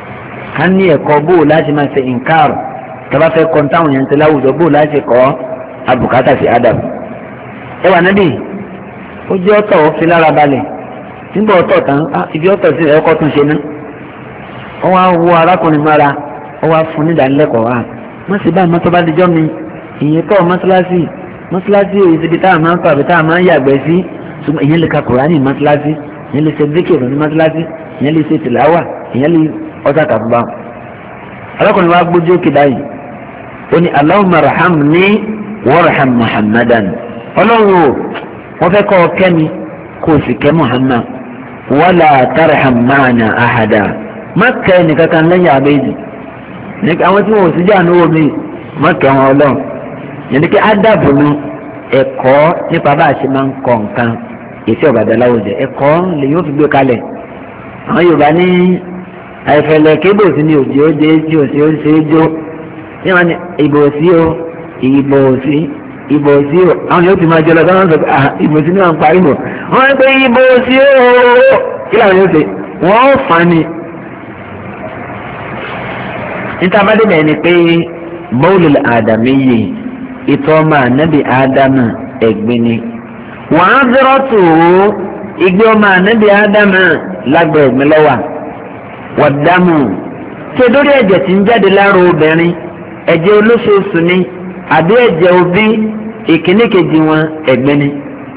Speaker 2: ká ní ẹ̀kọ́ bóò láti máa ṣe nǹkaar tàbá fẹ́ kọ́ táwọn yẹn ti láwùjọ bóò láti kọ́ abùkátà sí Adam. ẹ wà nábì ó jẹ́ ọ̀tọ̀ ó fi lára balẹ̀ nígbà ọ̀tọ̀ tán ibi ọ̀tọ̀ sí ẹ̀kọ́ tún ṣe ná. wọ́n wá wo arákùnrin mọ́ra wọ́n wá fún nídàálẹ́kọ̀ọ́ wa wọ́n sì bá mọ́tò bá dijọ́ mi ìyẹn kọ́ mọ́sálásì mọ́sálásì èyí síbi tá a máa ń fà bí tá a máa ń yàgbẹ́ sí ṣùgbọ́n ìyẹn lè ka Kùránì mọ́sálásì ìyẹn lè ṣe díkìrì ní mọ́sálásì ìyẹn lè ṣe tìláwà ìyẹn lè ọ̀tá kàbúbá. arákùnrin wa gbójú òkè báyìí ó ní Allahumma rahamni warham Muhammadan ọlọ́run o wọ́n fẹ́ kọ́ ọ kẹ́mi kó o sì kẹ́ Muhammad wala tarham ma'ana ahada má kẹ́ ẹnìkan kan lẹ́yìn àbẹ́jì àwọn tí wọn ò sí jà ní omi má kẹ́ wọn ọlọ́run yẹn ni kí ádàbò ní ẹ̀kọ́ nípa bá a ṣe máa ń kọ́ nǹkan èsì ọ̀gàdà láwùjọ ẹ̀kọ́ lè yóò fi gbé kalẹ̀ àwọn Yorùbá ní àìfẹ̀lẹ̀ kébò sí ni òjì ó dé tí òsì ó ṣe é jó ní wọn ni ìbò sí o ìbò sí ìbò sí o àwọn yóò ti máa jọ lọ sọ́nà sọ pé ah ìbò sí ni wọn ń parí bò wọn ń pè ìbò sí o kí làwọn yóò ṣe wọn ó fà á ni. níta bá débẹ̀ ni pé bawlul adamiyyi ìtọ́ ọmọ ànábì ádámà ẹ̀gbin ni wọ́n á dúró tù ú igbe ọmọ ànábì ádámà lágbà ẹ̀gbin lọ́wà wàdámù tí olórí ẹ̀jẹ̀ tí ń jáde lára obìnrin ẹ̀jẹ̀ olóṣooṣù ni àbí ẹ̀jẹ̀ òbí ìkíní kejì wọn ẹ̀gbin ni.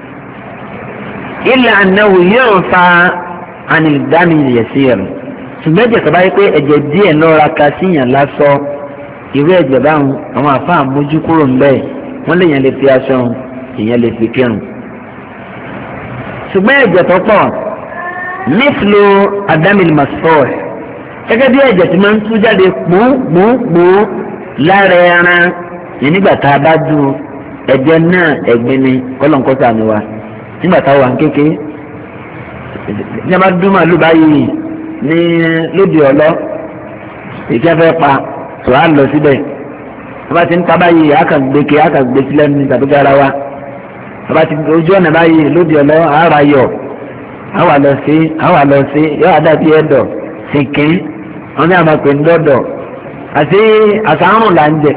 Speaker 2: ilà ànáwó yóò fa ànìdámì yẹ̀sír ṣùgbọ́n ẹ̀jẹ̀ kaba yìí pé ẹ̀jẹ̀ díẹ̀ lọ́ra ka síyàn lásọ ìwé ẹ̀jẹ̀ báwọn àwọn àfa àmójú kúrò ń bẹ́ẹ̀ wọ́n lè yàn lè fi aṣọ ìyẹn lè fi kírun. ṣùgbọ́n ẹ̀jẹ̀ tó pọ̀ nífìlò adamil masfọ́ gẹ́gẹ́ bí ẹ̀jẹ̀ tí máa ń tú jáde gbòógbòógbò lára ẹran yẹn nígbà tá a bá du ẹ̀jẹ̀ náà ẹ̀gbin ni kọ́lọ́nkọ́sà ni wa nígbà tá a wà ń kéke ní a bá dún màálù báyìí ní lóde ọ̀lọ́ ìkẹ́fẹ́ pa tó a lọ síbẹ̀ bàbá ti ń pa báyìí àkàgbèké àkàgbèsí lẹ́nu ní tàbí gara wa bàbá ti ojú ọ̀nà báyìí lóde ọ̀lọ́ ara yọ àwa lọ sí àwa lọ sí yọ àdàbí ẹ̀dọ̀ sìnkì wọn ní àmà pé ń dọ́dọ̀ àti àsàrùn là ń jẹ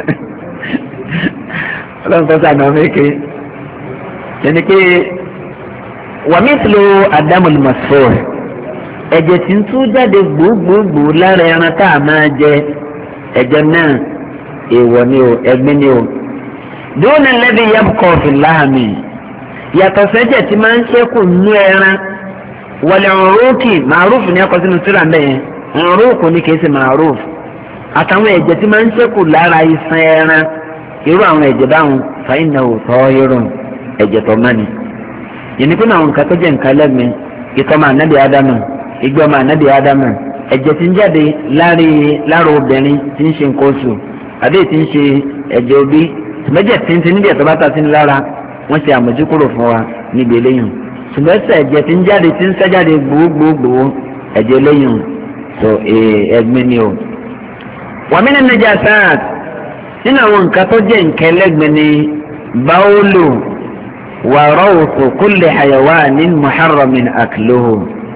Speaker 2: ọlọ́run tó sànà méke yẹnni pé wàmísìlò àdámù masfur ẹ̀jẹ̀ tí ń tú jáde gbòógbòógbò lára ẹran tá a máa jẹ ẹ̀jẹ̀ náà èèwọ̀ ni o ẹ̀gbin ni o dúnà lẹ́bi yabkọ̀ fìlàmì yàtọ̀ sẹ́jẹ̀ tí máa ń ṣẹ́kù nú ẹran wọlé ọ̀rọ̀kì màrúfù ní akọ́sínú síra ń bẹ̀yẹn ọ̀rọ̀kù ní kìí ṣe màrúfù àtàwọn ẹ̀jẹ̀ tí máa ń ṣẹ́kù lára iṣan ẹran irú àwọn ẹ̀jẹ̀ báwọn fàyínà òtọ́ irun ẹ̀jẹ̀ tó mọ́ni yìí ní pé àwọn nǹkan tó jẹ́ nǹkan lẹ́gbẹ̀ẹ́ ìtọ́ máa nábì ádámù ìgbẹ́ ọmọ ànábì ádámù ẹ̀jẹ̀ tí ń jáde lára obìnrin tí ń ṣe nǹkan oṣù àbí tí ń ṣe ẹ̀jẹ̀ òbí ṣùgbọ́n tìǹtìǹ níbi ẹ̀tọ́ bá ta sí ní lára wọ́n ṣe àmójúkúrò fún wa níbi eléyìn ṣùgbọ́n ẹ̀sẹ̀ ẹ̀jẹ̀ tí ń jáde tí ń sẹ́ jáde gbòógbòógbò ẹ̀jẹ̀ eléyìn tó ẹ̀gbin ni o. wa mina najasat nínú àwọn nǹkan tó jẹ́ nǹkan ẹlẹ́gbin ni báwòlù wa rawthu kulli hayawanin muharramin akluhu.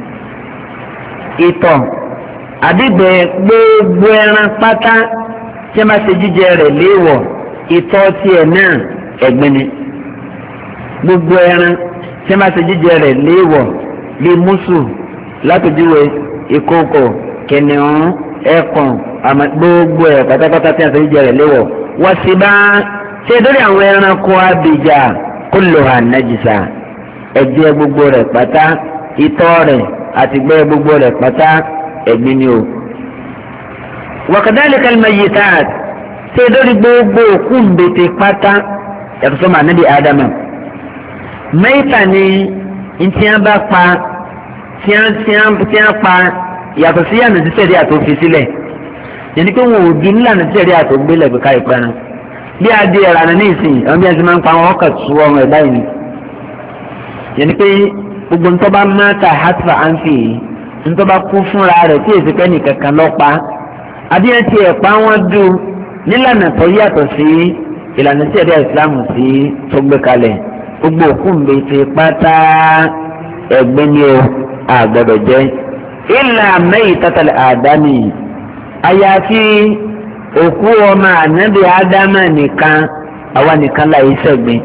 Speaker 2: ìtọ̀ àdìgbẹ́ gbogbo ẹran pátá tí a máa ṣe jíjẹ rẹ̀ léèwọ̀ ìtọ̀ tiẹ̀ náà ẹ̀gbin ni gbogbo ẹran tí a máa ṣe jíjẹ rẹ̀ léèwọ̀ bíi mùsù látòjúwe ìkookò kìnìún ẹkùn àmọ́ gbogbo ẹ̀ pátápátá tí a ṣe jíjẹ rẹ̀ léèwọ̀ wọ́n sì bá ṣe lórí àwọn ẹranko abìjà kulluha najisa ẹ̀jẹ̀ gbogbo rẹ̀ pátá ìtọ̀ rẹ̀ àtìgbẹ́ gbogbo rẹ̀ pátá ẹ̀gbin ni o. wa kadhalika al-mayyitat ṣe lórí gbogbo òkú mbètè pátá yàtọ̀ sọ́mà nábì ádámà mẹ́ta ni ntí a bá pa tí a tí a tí a pa yàtọ̀ sí yàtọ̀ sísẹ̀rí àtòfin sílẹ̀ yẹn ni pé wọn ò di nílànà sísẹ̀rí àtògbélẹ̀ bí ká ìpẹ́ràn bí adìẹ ìrànà ní ìsìn àwọn bí a ti máa ń pa wọn ọkọ̀ tu ọmọ ẹ̀ báyìí yẹn ni pé gbogbo ntọ́ bá máta hatfa ànfì ntọ́ bá kú fúnra rẹ̀ tí èsì pẹ́ nìkankan lọ́pa adìẹ tí ẹ̀ pa wọn dùn nílànà tó yàtọ̀ sí ìlànà tí ẹ̀dá ìsìlámù sí tó gbé kalẹ̀ gbogbo òkú mbètè pátá ẹ̀gbin ni o àgbọ̀dọ̀ jẹ́ ìlà mẹ́yì tátàlẹ̀ àdámì àyàfi òkú ọmọ ànábì ádámà nìkan àwa nìkan láyé sẹ́gbìn.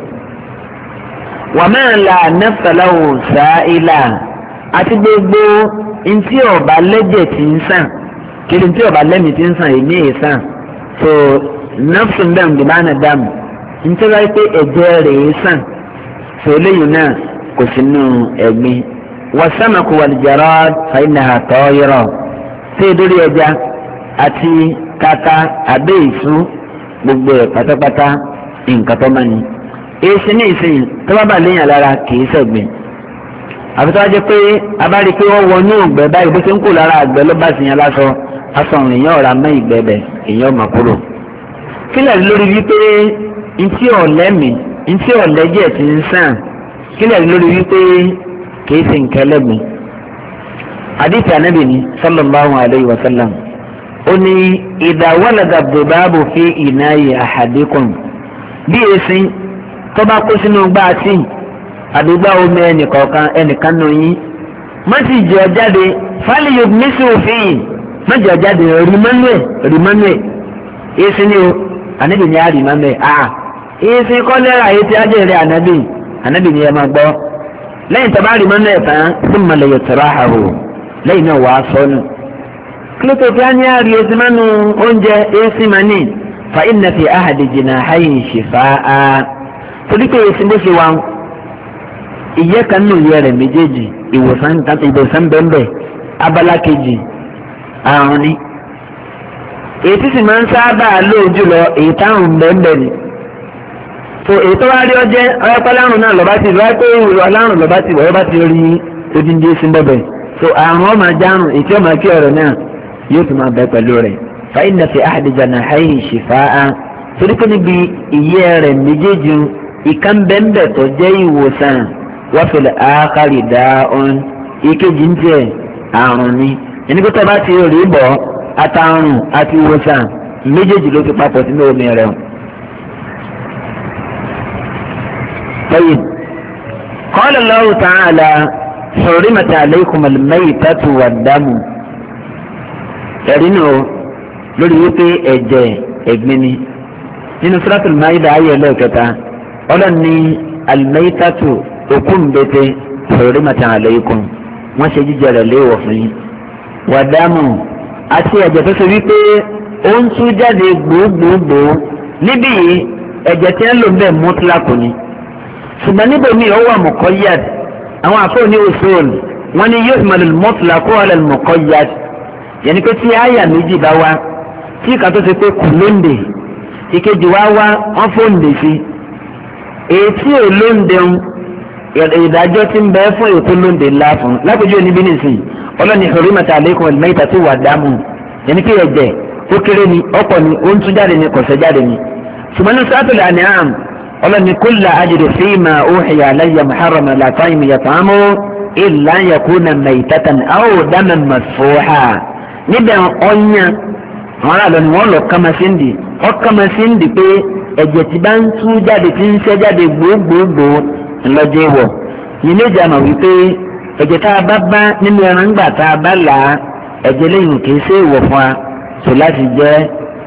Speaker 2: wàmẹ́ la nẹ́fẹ̀láwò sáílà àti gbogbo ntí ọba lẹ́jẹ̀ tí ń sàn kiri ntí ọba lẹ́mìí tí ń sàn èmi è sàn so nafsun dam bí máa nà dam ntí wáyé pé ẹ̀jẹ̀ rẹ̀ è sàn so eléyìí náà kò sínú ẹ̀gbin. wasamaku wal-jarad fa innaha tayira tí ìdórí ẹja àti kaka abẹ́ ìsú gbogbo ẹ̀ pátápátá nǹkan tó máa ní. èsì ní ìsìn tó bá bà léyìn lára kìí ṣẹ̀gbin àfi tó wá jẹ́ pé abárí pé wọ́n wọnú ìgbẹ́ báyìí bó ṣe ń kó lára àgbẹ̀ ló bá sì yẹn lásọ aṣọ ọ̀run èèyàn ọ̀rá mọ́ ìgbẹ́ bẹ̀ èèyàn mọ̀ kúrò. kílẹ̀ lórí wípé ntí ọ̀lẹ́mì ntí ọ̀lẹ́jẹ̀ ti ń sàn kílẹ̀ lórí wípé kìí ṣe nǹkan ẹlẹ́gbin. àdìsí ànábì ni sallallahu alayhi wa sallam ó ní idha walaga dhubabu fi ina'i ahadikum bí èsì tó bá kó sínú gbáàtì àdúgbò omi ẹnìkọ̀ọ̀kan ẹnìkan nù yín má sì jẹ́ ọjáde fálí yóò mísì òfin má jẹ́ ọjáde rìmánúẹ̀ rìmánúẹ̀ èsì ni o ànábì ni a rìmánúẹ̀ a èsì kọ́lẹ́rà ayé tí a jẹ́ rẹ̀ ànábì ànábì ni ẹ máa gbọ́ lẹ́yìn tó bá rìmánúẹ̀ tán fún mọ̀lẹ́yọ̀ tẹ̀rọ àhàrò lẹ́yìn náà wàá sọ́nù kílótò tí a ní àrí èsì mánu oúnjẹ èsì mání fa inna fi ahadi jinahayi shifaa torí pé èsì bó ṣe wà ìyẹ́ kan nù yẹ rẹ̀ méjèèjì ìwòsàn ìwòsàn bẹ́ẹ̀ abala kejì àrùn ni èyí tí sì máa ń sábà lóòjú lọ èyí táwọn bẹ́ẹ̀ ni so èyí tó wá rí ọjẹ́ ọyọ́pẹ́ lárùn náà lọ́ba ti lọ́wọ́ pé ọlárùn lọ́ba ti wọ́n bá ti rí odindi sí bẹ́ẹ̀ so àrùn ọmọ ajárùn èyí tí ọmọ akí ọ̀rọ̀ náà yóò tún máa bẹ pẹ̀lú rẹ̀ fa inna fi ahadi janahayi shifaa torí pé níbi ìyẹ́ rẹ̀ méjèèjì ìkan bẹ́ẹ̀ tó jẹ́ ìwòsàn wọ́n fi lè ákàrí dáhùn ìkejì ń tiẹ̀ àrùn ni ẹni pé tó bá ti rí bọ̀ àtàrùn àti ìwòsàn méjèèjì ló fi papọ̀ sínú omi rẹ̀. طيب قال الله تعالى حرمت عليكم الميتة والدم ẹ̀rínú lórí wípé ẹ̀jẹ̀ ẹ̀gbin ni nínú Suratul Maida ayé ẹlẹ́ẹ̀kẹta ọlọ́ni al-maytatu òkú mbete hurrimat alaykum wọ́n ṣe jíjẹ rẹ̀ léèwọ̀ fún yín wàdámù àti ẹ̀jẹ̀ tó ṣe wípé ó ń tú jáde gbòógbòógbò níbí ẹ̀jẹ̀ tí ń lò bẹ́ẹ̀ mutlaq ni ṣùgbọ́n níbo mi ó wà muqayyad àwọn àfọ ní usul wọ́n ní yuhmalu al-mutlaq ala al-muqayyad yẹnni pé tí àyà méjì bá wá tí ìka tó ṣe pé kù lóńdè ìkejì wá wá wọ́n fóńdè sí èyí tí ò lóńdè ń ìdájọ́ tí ń bẹ fún èkó lóńdè ńlá fún lápèjú oníbí nìsín ọlọ́ni hurrimat alaykum al-maytatu wad-damu yẹnni pé ẹ̀jẹ̀ ó kéré ni ọ̀pọ̀ ni ó ń tún jáde ni kọ̀sẹ̀ jáde ni ṣùgbọ́n ní Suratul An'am ọlọ́ni qul la ajidu fima uhiya alayya muharraman ala ta'imin yat'amuhu illa an yakuna maytatan aw daman masfuha níbẹ̀ ọ̀nyà àwọn aráàlú ni wọ́n lọ kàmásíndì ọ kàmásíndì pé ẹ̀jẹ̀ tí bá ń tú jáde tí ń ṣẹ́ jáde gbogbogbò ńlọ́jọ́ ìwọ̀ yìí méjì àmọ̀ wípé ẹ̀jẹ̀ tá a bá bá nínú ẹran ńgbà tá a bá là á ẹ̀jẹ̀ lẹ́yìn kìí ṣe ìwọ̀ fún wa tó láti jẹ́.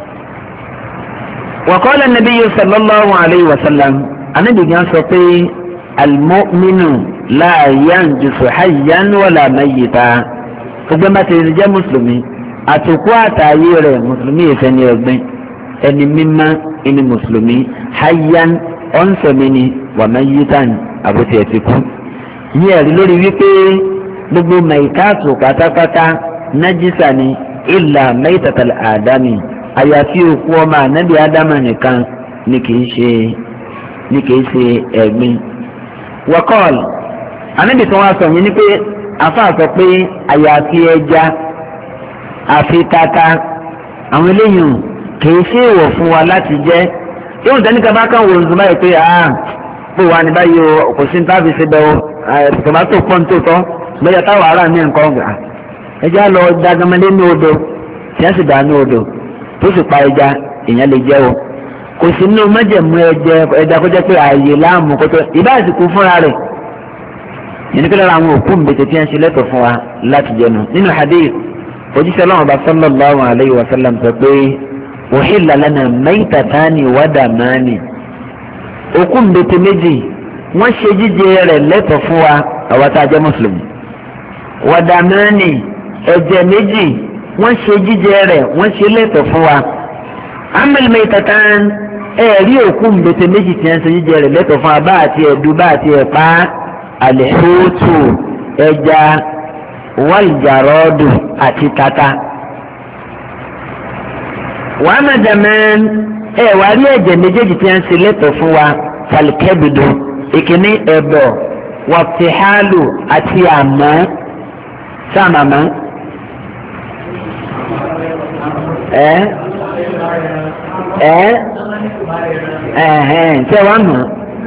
Speaker 2: wa qala an-nabiyyu sallallahu alayhi wa sallam anábìgán sọ pé al-mu'minu la yanjusu hayyan wala mayyita gbogbo bá ti jẹ́ mùsùlùmí àtòkú àtàyè rẹ̀ mùsùlùmí ìfẹ́ ni ẹ̀gbin ẹni mímá ẹni mùsùlùmí hayyan ọ̀nsẹ̀mí ni wa mayyitan àbútí ẹ̀ ti kú. ní ẹ̀rí lórí wípé gbogbo mẹ̀káàtù pátápátá nájísà ni illa maytatal àdámì àyàfi òkú ọmọ ànábì ádámà nìkan ni kìí ṣe ni kìí ṣe ẹ̀gbin. wa qala ànábì tí wọ́n sọ yín ni pé afa sọ pé àyàfi ẹja àfi tata àwọn eléyìí kìí ṣe èèwọ̀ fún wa láti jẹ yóò dání kaba kan wò nsúmọ́ yìí pé ah bó wà ní báyìí o kò sí níta fi ṣe bẹ́ẹ̀ o tòmátò pọ́n tó tọ́ bẹ́ẹ̀ táwọn ará mi nǹkan ọ̀gá ẹja lọ dagamẹ́lé ní odò tí wọ́n sì dá ní odò tó sì pa ẹja èèyàn lè jẹ́ o kò sí nínú májẹ̀mú ẹja kó jẹ́ pé ààyè láàmú kó tó ìbá àsìkò fúnra rẹ̀ yẹn ní kí lọ́la àwọn òkú mbètè tí wọ́n ṣe lẹ́tọ̀ fún wa láti jẹnu nínú hadith òjíṣẹ́ ọlọ́run ọba sallallahu alayhi wa sallam sọ pé uhilla lana maytatani wa damani òkú mbete méjì wọ́n ṣe jíjẹ rẹ̀ lẹ́tọ̀ fún wa àwọn tá a jẹ́ mùsùlùmí. wàdàmánì ẹ̀jẹ̀ méjì wọ́n ṣe jíjẹ rẹ̀ wọ́n ṣe lẹ́tọ̀ fún wa. amẹ́lẹ́mẹ́ tatan ẹ̀rí òkú mbete méjì tí wọ́n ṣe jíjẹ rẹ̀ lẹ́tọ̀ fún wa bá àti ẹ̀dú bá àti ẹ̀pá àlẹ́hóòtù ẹja wàlìjàrọ́ọ̀dù àti tata. wàhámàdàmán ẹ̀ wá rí ẹ̀jẹ̀ méjèèjì tí wọ́n ṣe lẹ́tọ̀ fún wa falikẹ́bìdù ìkíní ẹ̀bọ̀ wàtíhálù àti àmọ́ sàmàmọ́ ẹ ẹ ẹhẹn tẹ wàá mọ̀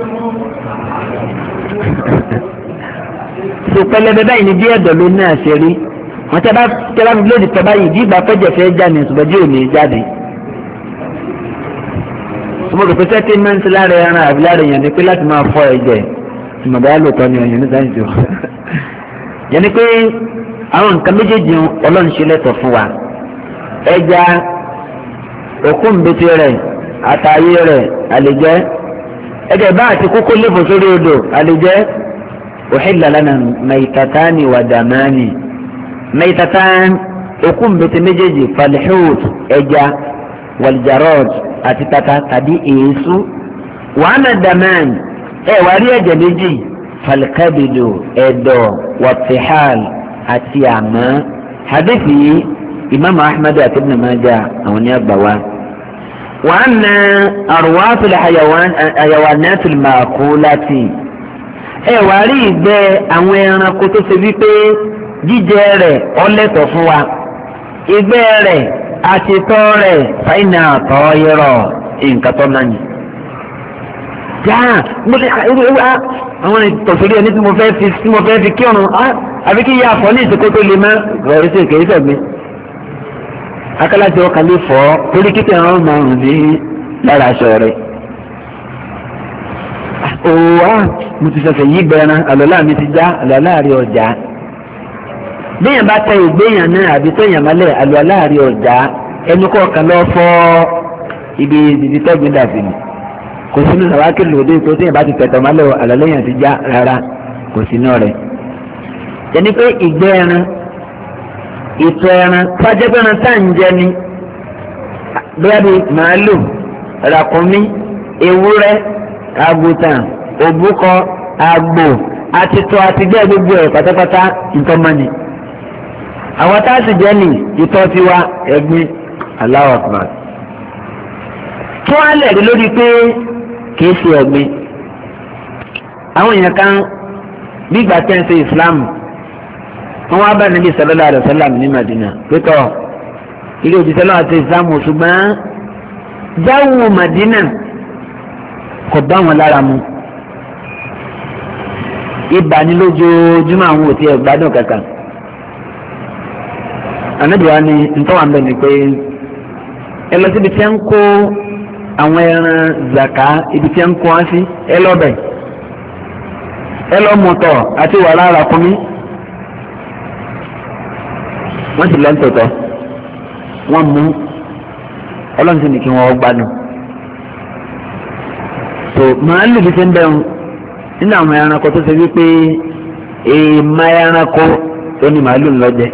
Speaker 2: so pẹlẹbẹ báyìí ni bí ẹ̀dọ̀ ló náà ṣe rí wọn tẹ bá tẹ bá fi lóde tẹ báyìí bí ìgbà pẹ́jẹ fẹ́ jáde ṣùgbọ́n tí ò ní jáde. mo rò pé sẹ́tímẹ́ǹtì lára ẹran àbí lára èèyàn ni pé láti máa fọ ẹ̀jẹ̀ ìmọ̀bá lóòótọ́ ni ọ̀yàn ní sáyẹ̀nsì o. yẹn ni pé àwọn nǹkan méjèèjì ọlọ́run ṣe lẹ́tọ̀ fún wa. ẹja òkú mbete rẹ̀ àtàyè rẹ̀ àlejẹ́ ẹ̀jẹ̀ bá àti kókó lébò sórí odò àlejẹ́ òhìlà lánàá mẹ́tàtánì wà dàmánì mẹ́tàtán òkú mbete méjèèjì falihut ẹja wàlìjàrọ́d àti tata tàbí èésú wàhánà dàmán ẹ wà rí ẹ̀jẹ̀ méjì falikabido ẹ̀dọ̀ wàtíhàl àti àmọ́ hadithi imaamu ahmed àti ibn majah àwọn ní àgbà wa. wàhánà arwaatul hayawanatul maakulati ẹ wà rí ìgbẹ́ àwọn ẹranko tó ṣe wípé jíjẹ rẹ̀ ọlẹ́tọ̀ fún wa ìgbẹ́ rẹ̀ àti tọ́ rẹ̀ fàyínà tọ́ yẹrọ nǹkan tó náà yìí. jáà mo ti irú ewu á àwọn ìtọ̀sórí ẹni tí mo fẹ́ fi tí mo fẹ́ fi kí ọ̀run á àbí kí yá àfọ̀ ní ìsìnkú tó lè má rọrí sí èké ìsọ̀gbìn. akálàjọ ọkàn lè fọ́ torí kíkẹ́ ọ̀run máa rùn ní lára aṣọ rẹ̀. òwò á mo ti ṣẹ̀ṣẹ̀ yí gbẹran àlọ́lá mi ti já àlọ́lá rí ọjà. béèyàn bá tẹ ìgbéyàn náà àbí tóyàn mọ́lẹ̀ àlọ́lá rí ọjà ẹnu kọ̀ọ̀kan lọ fọ́ ibi ibi tọ́gbìn dàbí ni. kò sínú sàwákì lòdì tó tí yẹn bá ti tẹ̀tọ̀ máa lọ àlọ́lẹ́yìn ti já rárá kò sínú rẹ̀. yẹni pé ìgbẹ́ ẹran ìtọ̀ ẹran fàjẹ́pẹ́ ẹran tá à ń jẹ ni bóyá bíi màálù ràkúnmí ewúrẹ́ àgùtàn òbúkọ àgbò àtìtọ̀ àtìgbẹ́ gbogbo ẹ̀ pátápátá ìtọ́mọ́ni. àwọn tá a sì jẹ́ ní ìtọ̀ tiwa ẹ̀gbin Allahu Akbar. tó wá lẹ̀ rí lórí pé kìí ṣe ẹ̀gbin àwọn èèyàn kan bí ìgbà tẹ́ ń ṣe Islam wọ́n wá bá Nabi sallallahu alaihi wasallam ní Madina pétọ́ ilé òjíṣẹ́ lọ́wọ́ àti Islam ṣùgbọ́n jáwọ́ Madina kò bá wọn lára mu ibà ní lójoojúmọ́ àwọn òtí ẹ̀ gbádùn kankan ànábìwá ni ntọ́wà ń bẹ̀ ni pé ẹ lọ síbi tí wọ́n ń kó àwọn ẹran zaka ibi tí ń kó wá sí ẹ lọ́bẹ̀ ẹ lọ́ mọ̀tọ̀ àti wàrà àràkúnmí wọ́n ti lọ́ntọ̀tọ̀ wọ́n mú ọlọ́run sì ní kí wọ́n gbádùn. tó màálù bí ṣe ń bẹ̀rù nínú àwọn ẹranko tó ṣe wípé èèmà ẹranko tó ní màálù ńlọ́jẹ́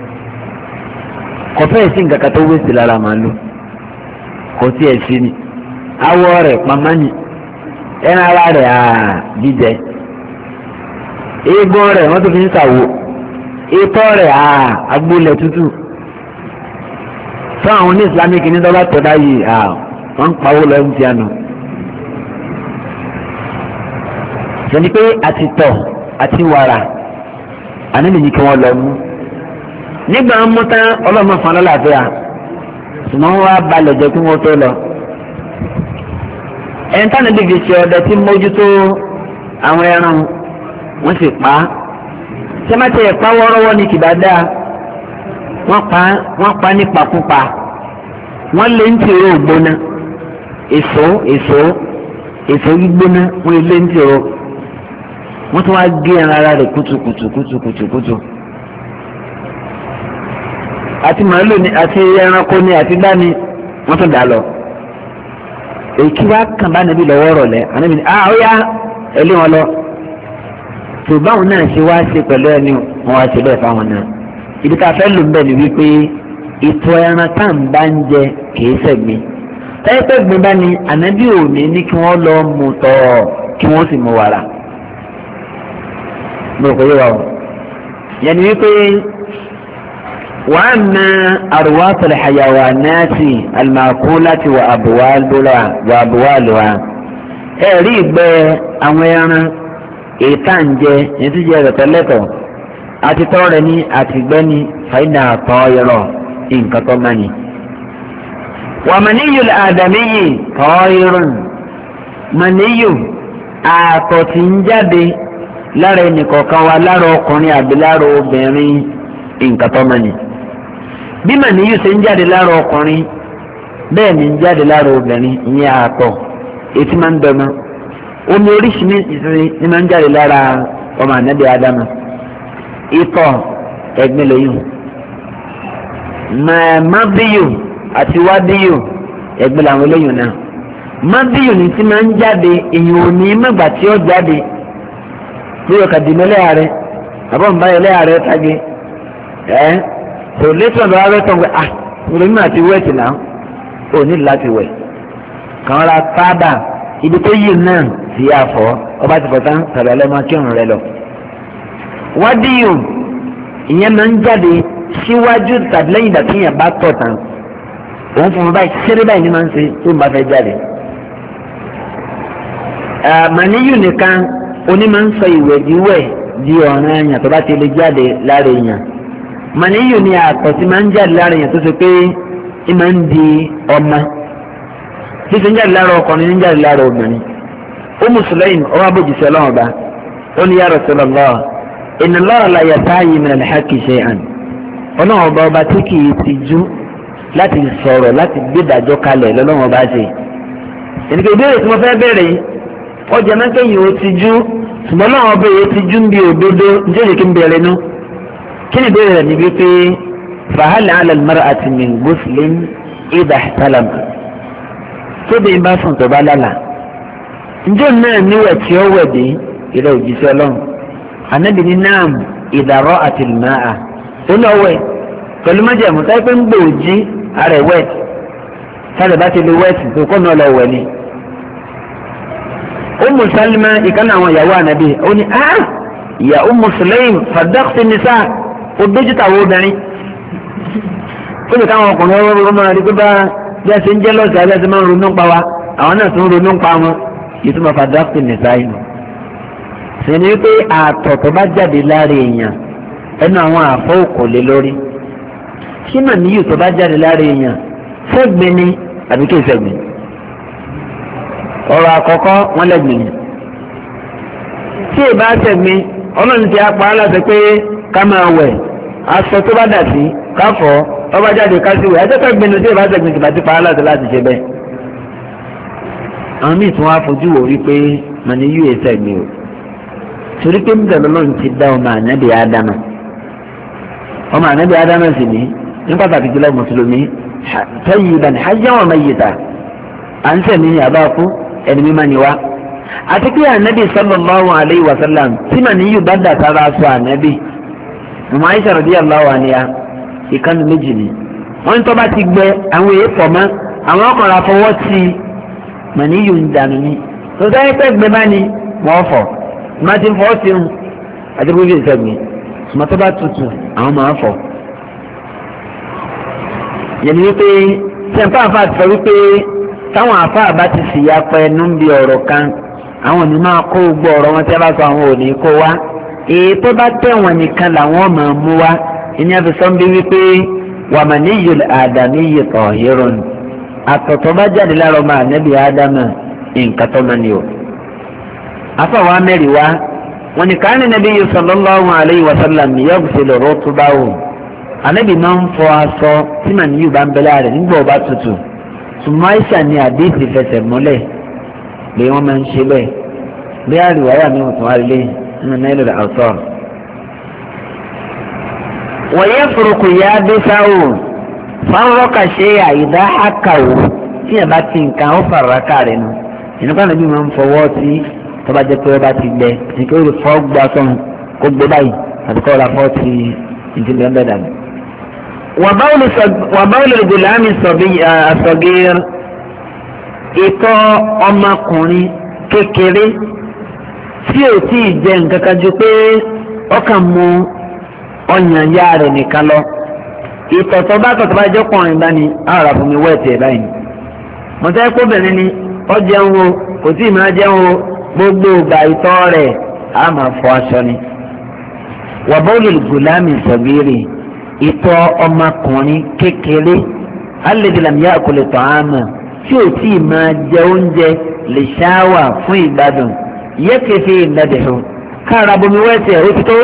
Speaker 2: kò fẹ́ẹ̀ sí nǹkan kan tó wéṣì lára màálù kò tí ẹ̀ sí ni awọ rẹ̀ pamani ẹran ara rẹ̀ àà jíjẹ eegun rẹ̀ wọ́n tó fi ń ṣàwò itọ́ rẹ̀ àà agbólẹ̀ tútù fún àwọn ní islamic ní dọ́là tọ́dá yìí àà wọ́n ń pawó lọ ẹ̀mú ti àná. sẹ́ni pé àti tọ̀ àti wàrà àníbi ní kí wọ́n lọ mú nígbà wọn mú tán ọlọ́mọ fún ọlọ́láàfíà ṣùgbọ́n wọ́n wá balẹ̀ jẹ́ kí wọ́n tó lọ. ẹni tánà bíbi ṣe ọdẹ tí mójútó àwọn ẹran wọ́n sì pa á sẹ́mátì ẹ̀ pa wọ́ọ́rọ́wọ́ ní kìbádá wọ́n pa wọ́n pa ní pakúpa wọ́n lé ń tìró ògbóná èso èso èso gbígbóná wọ́n lé ń tìró wọ́n tún wá gé ẹran ara rẹ̀ kùtùkùtù kùtùkùtù kùtù àti màálù ni àti ẹranko ni àti dání wọ́n tún dà lọ èkí wá kàn bá nàbí lọ́wọ́ rọ̀lẹ́ ànábì ní ah ó yá ẹlẹ́ wọn lọ tó báwọn náà ṣe wá ṣe pẹ̀lú ẹni wọn wá ṣe bẹ́ẹ̀ fáwọn náà ibi tá a fẹ́ lò ń bẹ̀ ni wípé ìtọ̀ ẹran tá à ń bá ń jẹ kìí ṣẹ̀gbin tẹ́lifẹ̀ gbin bá ní ànábì òní ní kí wọ́n lọ mú tọ̀ kí wọ́n sì mú wàrà mo rò pé yóò wá o yẹn ni wípé wàá na arwatul hayawanati almakulati wa abuwaluwa ẹ̀rí ìgbẹ́ àwọn ẹran ètà ń jẹ ètò jẹ rẹ̀tẹ̀lẹ́tọ̀ àti tọ́ rẹ̀ ní àtìgbẹ́ ní fàyínà tọ́ yọrọ nǹkan tó mání. wà màníyù àdàmíyì tọ́ irun màníyù àtọ̀ tí ń jáde lára ẹnìkọ̀ọ̀kan wa lára ọkùnrin àbí lára obìnrin nǹkan tó mání. bí màníyù ṣe ń jáde lára ọkùnrin bẹ́ẹ̀ ni ń jáde lára obìnrin ìyẹn àtọ̀ ètí máa ń dọ́mọ omi oríṣiríṣi ní máa ń jáde lára ọmọ ànábì ádámù ìtọ̀ ẹ̀gbin lẹ́yìn mọ́bíyù àti wádìyù ẹ̀gbin làwọn lẹ́yìn náà mọ́bíyù ní tí máa ń jáde èyàn ò ní mẹ́gbà tí ó jáde bí ọkà dìmọ́ lẹ́yà rẹ àbọ̀nbá yẹ lẹ́yà rẹ tagi ẹ́ kò lẹ́tọ̀ lọ́wọ́ rẹ tọ̀ wẹ́ à ìròyìn àti wẹ́ẹ̀tì náà ò ní láti wẹ̀ kàn ra tábà ibi tó yìí náà sì yà fọ́ ọba ti fọ̀tán tàbí ọlọ́mọ kírun rẹ lọ. wádìí ìyẹn máa ń jáde síwájú tàbí lẹ́yìn ìgbà tí yẹn bá tọ̀ tán òun fún mi báyìí ṣeré báyìí ni máa ń ṣe tó ń bá fẹ́ jáde. màníyù nìkan oní máa ń sọ ìwẹ̀díwẹ̀ di ọ̀ràn èèyàn tó bá ti lè jáde lára èèyàn. màníyù ni àtọ̀ tí máa ń jáde lára èèyàn tó ṣe pé ẹ máa ń di ọmọ títí ń jáde lára ọkùnrin ń jáde lára obìnrin. ó mùsùlùmí ọwọ́ abójúṣe ọlọ́run ọba ó ní ya Rasulullah inna Allaha la yastahi min al-haqqi shay'an ọlọ́run ọba ọba tí kì í ti jú láti sọ̀rọ̀ láti gbédàjọ́ kalẹ̀ lọ́lọ́run ọba ṣe. ìdíkè ìbéèrè tí mo fẹ́ bẹ̀rẹ̀ yìí ọjà náà kẹ́yìn ó ti jú ṣùgbọ́n ọlọ́run ọba yìí ti jú ń bi òdodo nítorí kí n bẹ̀rẹ̀ nu. kí ni ìbéèrè rẹ̀ níbi pé fahal 'ala al-mar'ati min ghuslin idha ihtalama tóbi bá sùn tó bá lálà njẹ́ náà níwẹ̀ tí ó wẹ̀ dé ìrẹ́ òjíṣẹ́ ọlọ́run ànábì ní náà ìdàrọ́ àti ìmáà ó lọ wẹ̀ pẹ̀lú májèmú táyé pé ń gbòòjì ara ẹ̀ wẹ̀t sáré bá ti lè wẹ̀t tó kọ́ náà lọ wẹ̀ ni. Ummu Salima ìkànnì àwọn ìyàwó ànábì ó ní ah ìyá Ummu Sulaym fàdákùtì nìsá ó dójú tàwọn obìnrin ó lè káwọn ọkùnrin ọwọ́ ọmọ rẹ̀ gbé bá bí a ṣe ń jẹ́ lọ́sẹ̀ alẹ́ ti máa ń ronú pa wa àwọn náà tún ń ronú pa wọn ìtumọ̀ fàdákùtì nìsá yìí. sì ni wípé àtọ̀ tó bá jáde lára èèyàn ẹnu àwọn àfọ òkò lé lórí kí mà níyù tó bá jáde lára èèyàn sẹ́gbin ni àbí kí sẹ́gbin. ọ̀rọ̀ àkọ́kọ́ wọ́n lẹ́gbin ni. tí ì bá sẹ́gbin ọlọ́run ti apá aláṣẹ pé ká máa wẹ̀ aṣọ tó bá dà sí ká fọ̀ ọba jáde ká sí wẹ̀ ẹjọ́ sẹ́gbin ni tí ì bá sẹ́gbin tìbá ti pa aláṣẹ láti ṣe bẹ́ẹ̀. àwọn míì tún wá fojú wò wípé mà níyù yẹ sẹ́gbin o torí pé nígbà lọ́lọ́run ti dá ọmọ ànábì ádámà ọmọ ànábì ádámà sì ní ní pàtàkì jùlọ mùsùlùmí tayyiban hayyan wa mayyita à ń sẹ̀mí àbáfú ẹni mímá ni wá. àti pé ànábì sallallahu alayhi wa sallam tí mà níyù bá dà sára aṣọ ànábì ọmọ Aisha radiyallahu anha ìkànnì méjì ni wọ́n tó bá ti gbẹ àwọn èèpọ̀ mọ́ àwọn ọkùnrin àfọwọ́ sí mà níyù ń dànù ni tó sáyé pẹ́ gbẹ bá ní wọ́n fọ̀ má ti fọ́ sí un àti bóbi ìsẹ̀gbìn ṣùgbọ́n tó bá tutù àwọn máa fọ̀. yẹn ni wípé sẹ́ńpá àfa ti sọ wípé táwọn àfa bá ti sì ya pẹ́ ẹnu bí ọ̀rọ̀ kan àwọn ò ní máa kó gbọ́ ọ̀rọ̀ wọn tí a bá sọ àwọn ò ní kó wá èyí tó bá tẹ̀wọ̀n nìkan làwọn máa mú wá ìní àfisọ́n bí wípé wàmánìyù àdàmíyù tọ̀hírùn àtọ̀tọ̀ bá jáde lára ọmọ ànábì ádámà nǹkan tó máa ní o. afọwọ́ amẹ́rì wá wọn ni káàní nàbí yìí sallallahu alayhi wa sallam yaghsilu rutbahu ànábì máa ń fọ aṣọ tí màníyù bá ń bẹ lára rẹ̀ nígbà ọba tutù ṣùgbọ́n àìsà ni àdéhìí fẹsẹ̀ múlẹ̀ pé wọ́n máa ń ṣe bẹ́ẹ̀ bí àríwáyà mi ò tún wá lé nínú náírà rẹ̀ àwùsọ̀. wọ́n yẹ furuukù yá dé sáwò fáwọ́kà ṣe àyídá àkàwò tí yẹn bá ti nǹkan ó fara káàrẹ̀ nu ìnúkà nàbí máa ń fọwọ́ sí tó bá jẹ́ pé ó bá ti gbẹ nǹkan ó lè fọ́ gbà sọ̀rọ̀ kó gbé báyìí àti kọ́ ra fọ́ ti ìdí bẹ́ẹ̀ bẹ́ẹ̀ dànù. wàbáwòlè gòlámì àsọ̀gẹ́r ìtọ̀ ọmọkùnrin kékeré tí ò tí ì jẹ nǹkan kan ju pé ọkàn mu ọyàn ya rẹ̀ nìkan lọ ìtọ̀tọ̀ bá tọ̀tọ̀ bá jẹ́ ọkùnrin bá ní ara fún mi wẹ́ẹ̀tì ẹ̀ báyìí mọ̀tẹ́ kóbìnrin ni ọ jẹun o kò tí ì máa jẹun o gbogbo ìgbà ìtọ̀ rẹ̀ á máa fọ aṣọ ni. wàbọ́ọ̀lù gùlámì sọ̀gírì ìtọ̀ ọmọkùnrin kékeré alẹ́dìlámìyá àkọlẹ̀ tọ̀ ámà tí ò tí ì máa jẹ oúnjẹ lè ṣáwà fún ìgbádùn yẹ́kẹ̀fẹ́ ìdádẹ̀hùn káàrà bomi wẹ́ẹ̀tì ẹ̀ ó ti tó.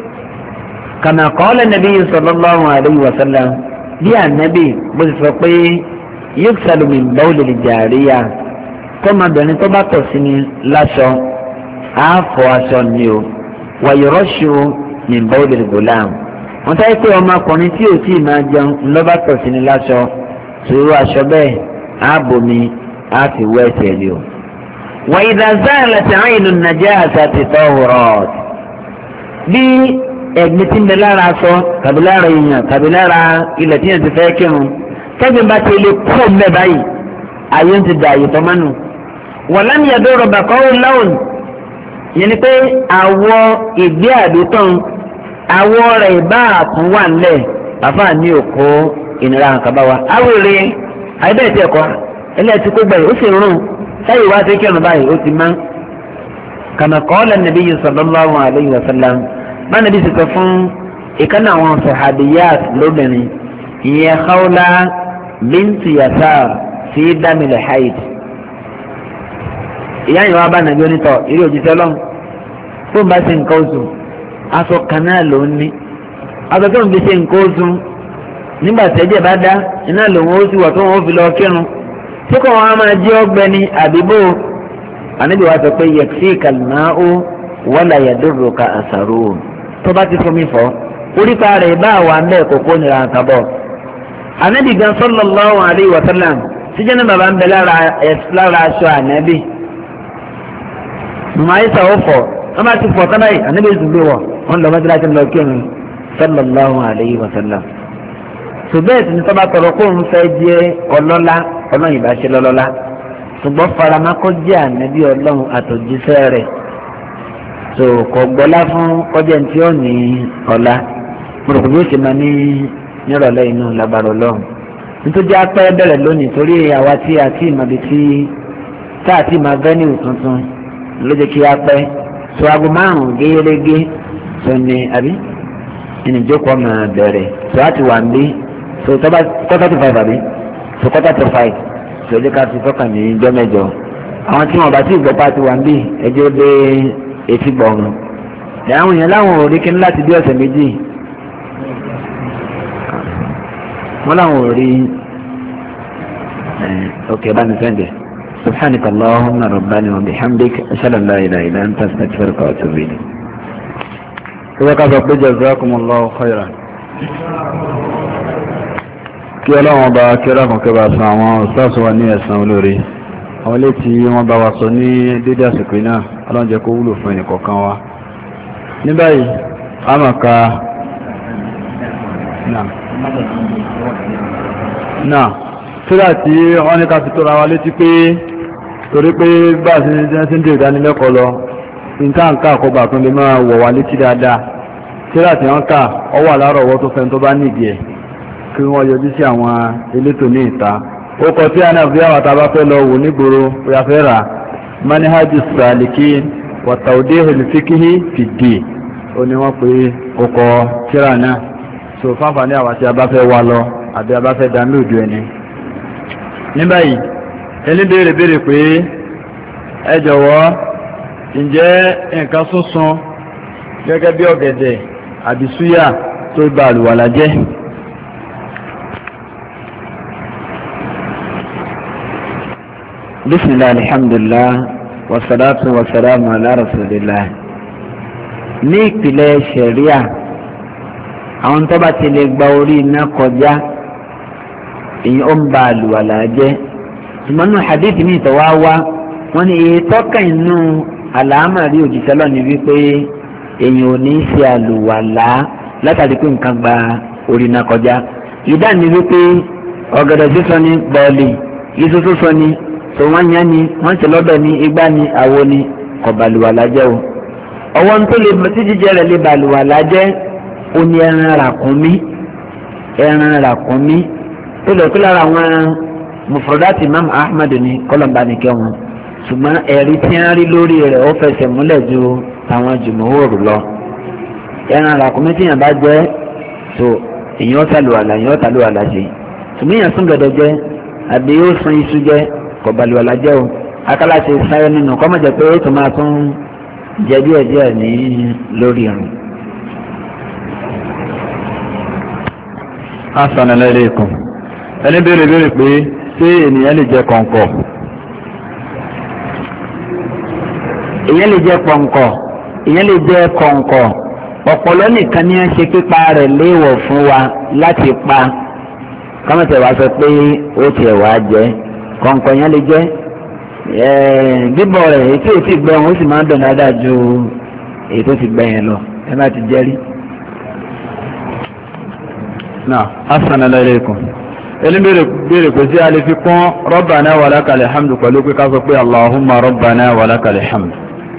Speaker 2: kàmá qala nabiyyu sallallahu alayhi wa sallam bí ànábì bó ti sọ pé yuksalu min bawlil jariya tọ́mọbìnrin tó bá tọ̀ sí ni láṣọ àáfọ̀ aṣọ ni o wa yurashu min bawlil gulam wọ́n táyé pé ọmọkùnrin tí ò tí ì máa jẹun ńlọ́bà tọ̀ sí ni láṣọ sòrò aṣọ bẹ́ẹ̀ ààbòmí àti wẹ́ẹ̀tì ẹ̀ ni o. wa idha zalat 'aynu an-najasati tahurat bí ẹ̀gbin tí ń bẹ lára aṣọ tàbí lára èèyàn tàbí lára ilẹ̀ tí yẹn ti fẹ́ kírun tẹ́gbìn bá ti lè kó mẹ́ báyìí ayé ń ti dà àyè tọ́ mánu. wọ́n lámì ẹ̀dọ́ rọ̀bà kọ́ ó láwùn yẹn ni pé àwọ̀ ìgbé àdótán àwọ̀ rẹ̀ bá àtún wà nílẹ̀ bàbá ní òkú ìnira àkàbá wa. awèrè àìbẹ́ẹ̀ tí ẹ̀kọ́ ẹlẹ́ẹ̀tì kó gbẹ̀yìn ó sì rún sáyé wá sí kírun báyìí ó ti má. kama qala an-nabiyyu sallallahu alayhi wa sallam báni bí sèkò fún ìkànnì àwọn sọ̀hàdìyàt lóbìnrin ìyẹn Khawla bíntì Yasar sí dámìlẹ̀ haid. ìyá yìí wá bá nàbí onítọ̀ eré òjíṣẹ́ lọ́n fún bá ṣe nǹkan oṣù aṣọ kan náà ló ń ní aṣọ tó ń fi ṣe nǹkan oṣù nígbà tẹ́jẹ̀ bá dá iná lòun ó sì wọ̀ tó wọn ó fi lọ kírun tí kò wọn á máa jẹ́ ọgbẹ́ni àbíbò àníbi wá sọ pé yakfika al-ma'u wala yadurruka atharuhu tó bá ti fomi fọ orípa rẹ̀ bá wà ń bẹ́ẹ̀ kókó nira nǹkan bọ̀. ànábì gan sallallahu alayhi wa sallam síjẹ́ ní bàbá ń bẹ lára aṣọ ànábì. màmá ayíṣà ó fọ wọ́n bá ti fọ tán báyìí ànábì sì gbé wọ̀ wọ́n lọ mọ́tí láti lọ kírun sallallahu alayhi wa sallam. ṣùgbọ́n ẹ̀sìn tó bá tọrọ kó ń fẹ́ jẹ́ ọlọ́lá ọlọ́run ìbá ṣe lọ́lọ́lá ṣùgbọ́n faramakọ́ jẹ́ ànábì ọlọ́run àtòjíṣẹ́ rẹ̀ so kò gbọ́lá fún kọjá tí ó ní ọ̀la mọ̀rọ̀kùn yóò ṣe máa ní nírọ̀lẹ́ inú lábàrọ̀ lọ́hùn nítorí apẹ́ bẹ̀rẹ̀ lónìí torí àwa tí a ti mọ̀ bí tí tá a ti máa venue tuntun ló jẹ́ kí a pẹ́ so aago márùn-ún gẹ́gẹ́ so ní àbí ẹni ìjókòó máa bẹ̀rẹ̀ so a ti wà níbí so tọ́ba quarter to five àbí so quarter to five so jẹ́ ká ti tọ́ka ní ijọ́ mẹ́jọ àwọn tí wọ́n bá ti gbọ́ pa ti wà níbí ẹjọ́ dé etí gbọ̀ngàn àwọn èèyàn láwọn ò rí kíní láti bí ọ̀sẹ̀ méjì wọ́n láwọn ò rí ọkẹ́ bá ní sẹ́ndẹ̀ subhanaka allahumma rabbana wa bihamdik ashhadu an la ilaha illa anta astaghfiruka wa atubu ilayk. ìwé ká sọ pé jazakumullahu khairan kí ọlọ́run ọba kí ọlọ́run kẹba san àwọn ọ̀sáàsù wa ní ẹ̀san olóore àwọn ilé tí wọ́n bá wa sọ ní dédé àsìkò náà ọlọ́run jẹ́ kó wúlò fún ẹnì kọ̀ọ̀kan wa. ní báyìí a máa ka náà síra tí wọ́n ní ká fi tó ra wa létí pé torí pé bá a ṣe ń dé ìdánilẹ́kọ̀ọ́ lọ nǹkan ká àkọ́bà tó lè máa wọ̀ wá létí dáadáa síra tí wọ́n kà ọ wà láàárọ̀ ọwọ́ tó fẹ́ tó bá nídìí ẹ̀ kí wọ́n yọjú sí àwọn elétò ní ìta ó kọ sí àná bí àwọn tá a bá fẹ́ lọ wò nígboro bóyá fẹ́ rà manhajus salikin wa tawdihul fiqhi fi ddin ó ní wọ́n pé ó kọ síra náà so fáfàní àwọn tí a bá fẹ́ wá lọ àbí a bá fẹ́ download ẹni. ní báyìí ẹni béèrè béèrè pé ẹ jọ̀wọ́ ǹjẹ́ nǹkan sísun gẹ́gẹ́ bí ọ̀gẹ̀dẹ̀ àbí súyà tó bà àlùwàlá jẹ́. bisimilahi alhamdulilah wasalaatu wasalaamu ala rasulillah. ní ìpìlẹ̀ ṣẹ̀ríà àwọn tó bá ti lè gba orí iná kọjá èyí ó ń ba àlùwàlá jẹ́ ṣùgbọ́n nínú hadith mi ìtọ́ wá wá wọ́n ní èyí tọ́ka inú àlámàrí òjíṣẹ́ lọ ní wípé èèyàn ò ní í ṣe àlùwàlá látàrí pé nǹkan gba orí náà kọjá. ìdá ni wípé ọ̀gẹ̀dẹ̀ sísọ ní bọ́ọ̀lì iṣu sísọ ní tó wọ́n yán ni wọ́n ṣe lọ́bẹ̀ ní igbá ní àwo ní kò bàlùwàlá jẹ́ o. ọwọ́ tó lè tí jíjẹ rẹ̀ lè bàlùwàlá jẹ́ ó ní ẹran ràkúnmí ẹran ràkúnmí tó lè kí lára àwọn mufrodati Imam Ahmad ní kọ́lọ̀mbà nìkẹ́ wọn ṣùgbọ́n ẹ̀rí tí wọ́n rí lórí rẹ̀ ó fẹsẹ̀ múlẹ̀ ju àwọn jùmọ̀wòrù lọ. ẹran ràkúnmí tí yàn bá jẹ́ tó èyàn ọ̀tàlùwàlà èyàn ọ̀tàlùwàlà ṣe ṣùgbọ́n èyàn sún gẹ̀dẹ̀ jẹ́ àbí yóò sún iṣu jẹ́ kò bàlùwàlà jẹ́ o akálàṣe sáyẹ nínú kọ́mọ̀jẹ̀ pé ó tún máa tún jẹ díẹ̀ díẹ̀ ní lórí irun.
Speaker 1: Assalamu alaikum. ẹni béèrè béèrè pé ṣé ènìyàn lè jẹ kọ̀ǹkọ̀?
Speaker 2: èyàn lè jẹ kọ̀ǹkọ̀ èyàn lè jẹ kọ̀ǹkọ̀ ọ̀pọ̀lọ́ nìkan ní ṣe pípa rẹ̀ léèwọ̀ fún wa láti pa kọ́mọ̀tẹ̀ wá sọ pé ó tiẹ̀ wá jẹ́ kọ̀ǹkọ̀ yẹn lè jẹ́ bíbọ̀ rẹ̀ èyí tí ò ti gbẹ wọn ó sì máa ń dùn dáadáa ju èyí tó ti gbẹ yẹn lọ ẹ má ti jẹ́ rí.
Speaker 1: náà assalamu alaikum. ẹni béèrè pé sí a lè fi kún rabbana wa lakal hamdu pẹ̀lú pé ká sọ pé allahumma rabbana wa lakal hamdu.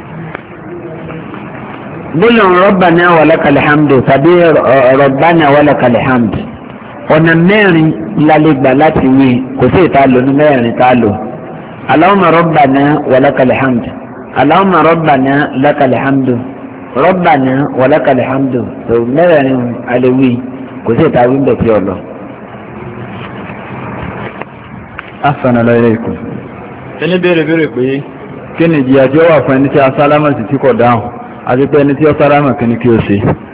Speaker 2: gbólóhùn rabbana wa lakal hamdu tàbí rabbana wa lakal hamdu ọ̀nà mẹ́rin lálẹ́ gbà láti wí kò sí ìta lò ní mẹ́rin tá lò. allahumma rabbana wa lakal hamdu allahumma rabbana lakal hamdu rabbana wa lakal hamdu tó mẹ́rin alẹ́ wí kò sí ìta wí ń bẹ̀ tí ọ lọ.
Speaker 1: Assalamu alaikum. ẹni béèrè béèrè pé kí ni ìjìyà tí ó wà fún ẹni tí a sálámà sí tí kò dáhùn àti pé ẹni tí ó sálámà kí ni kí ó ṣe?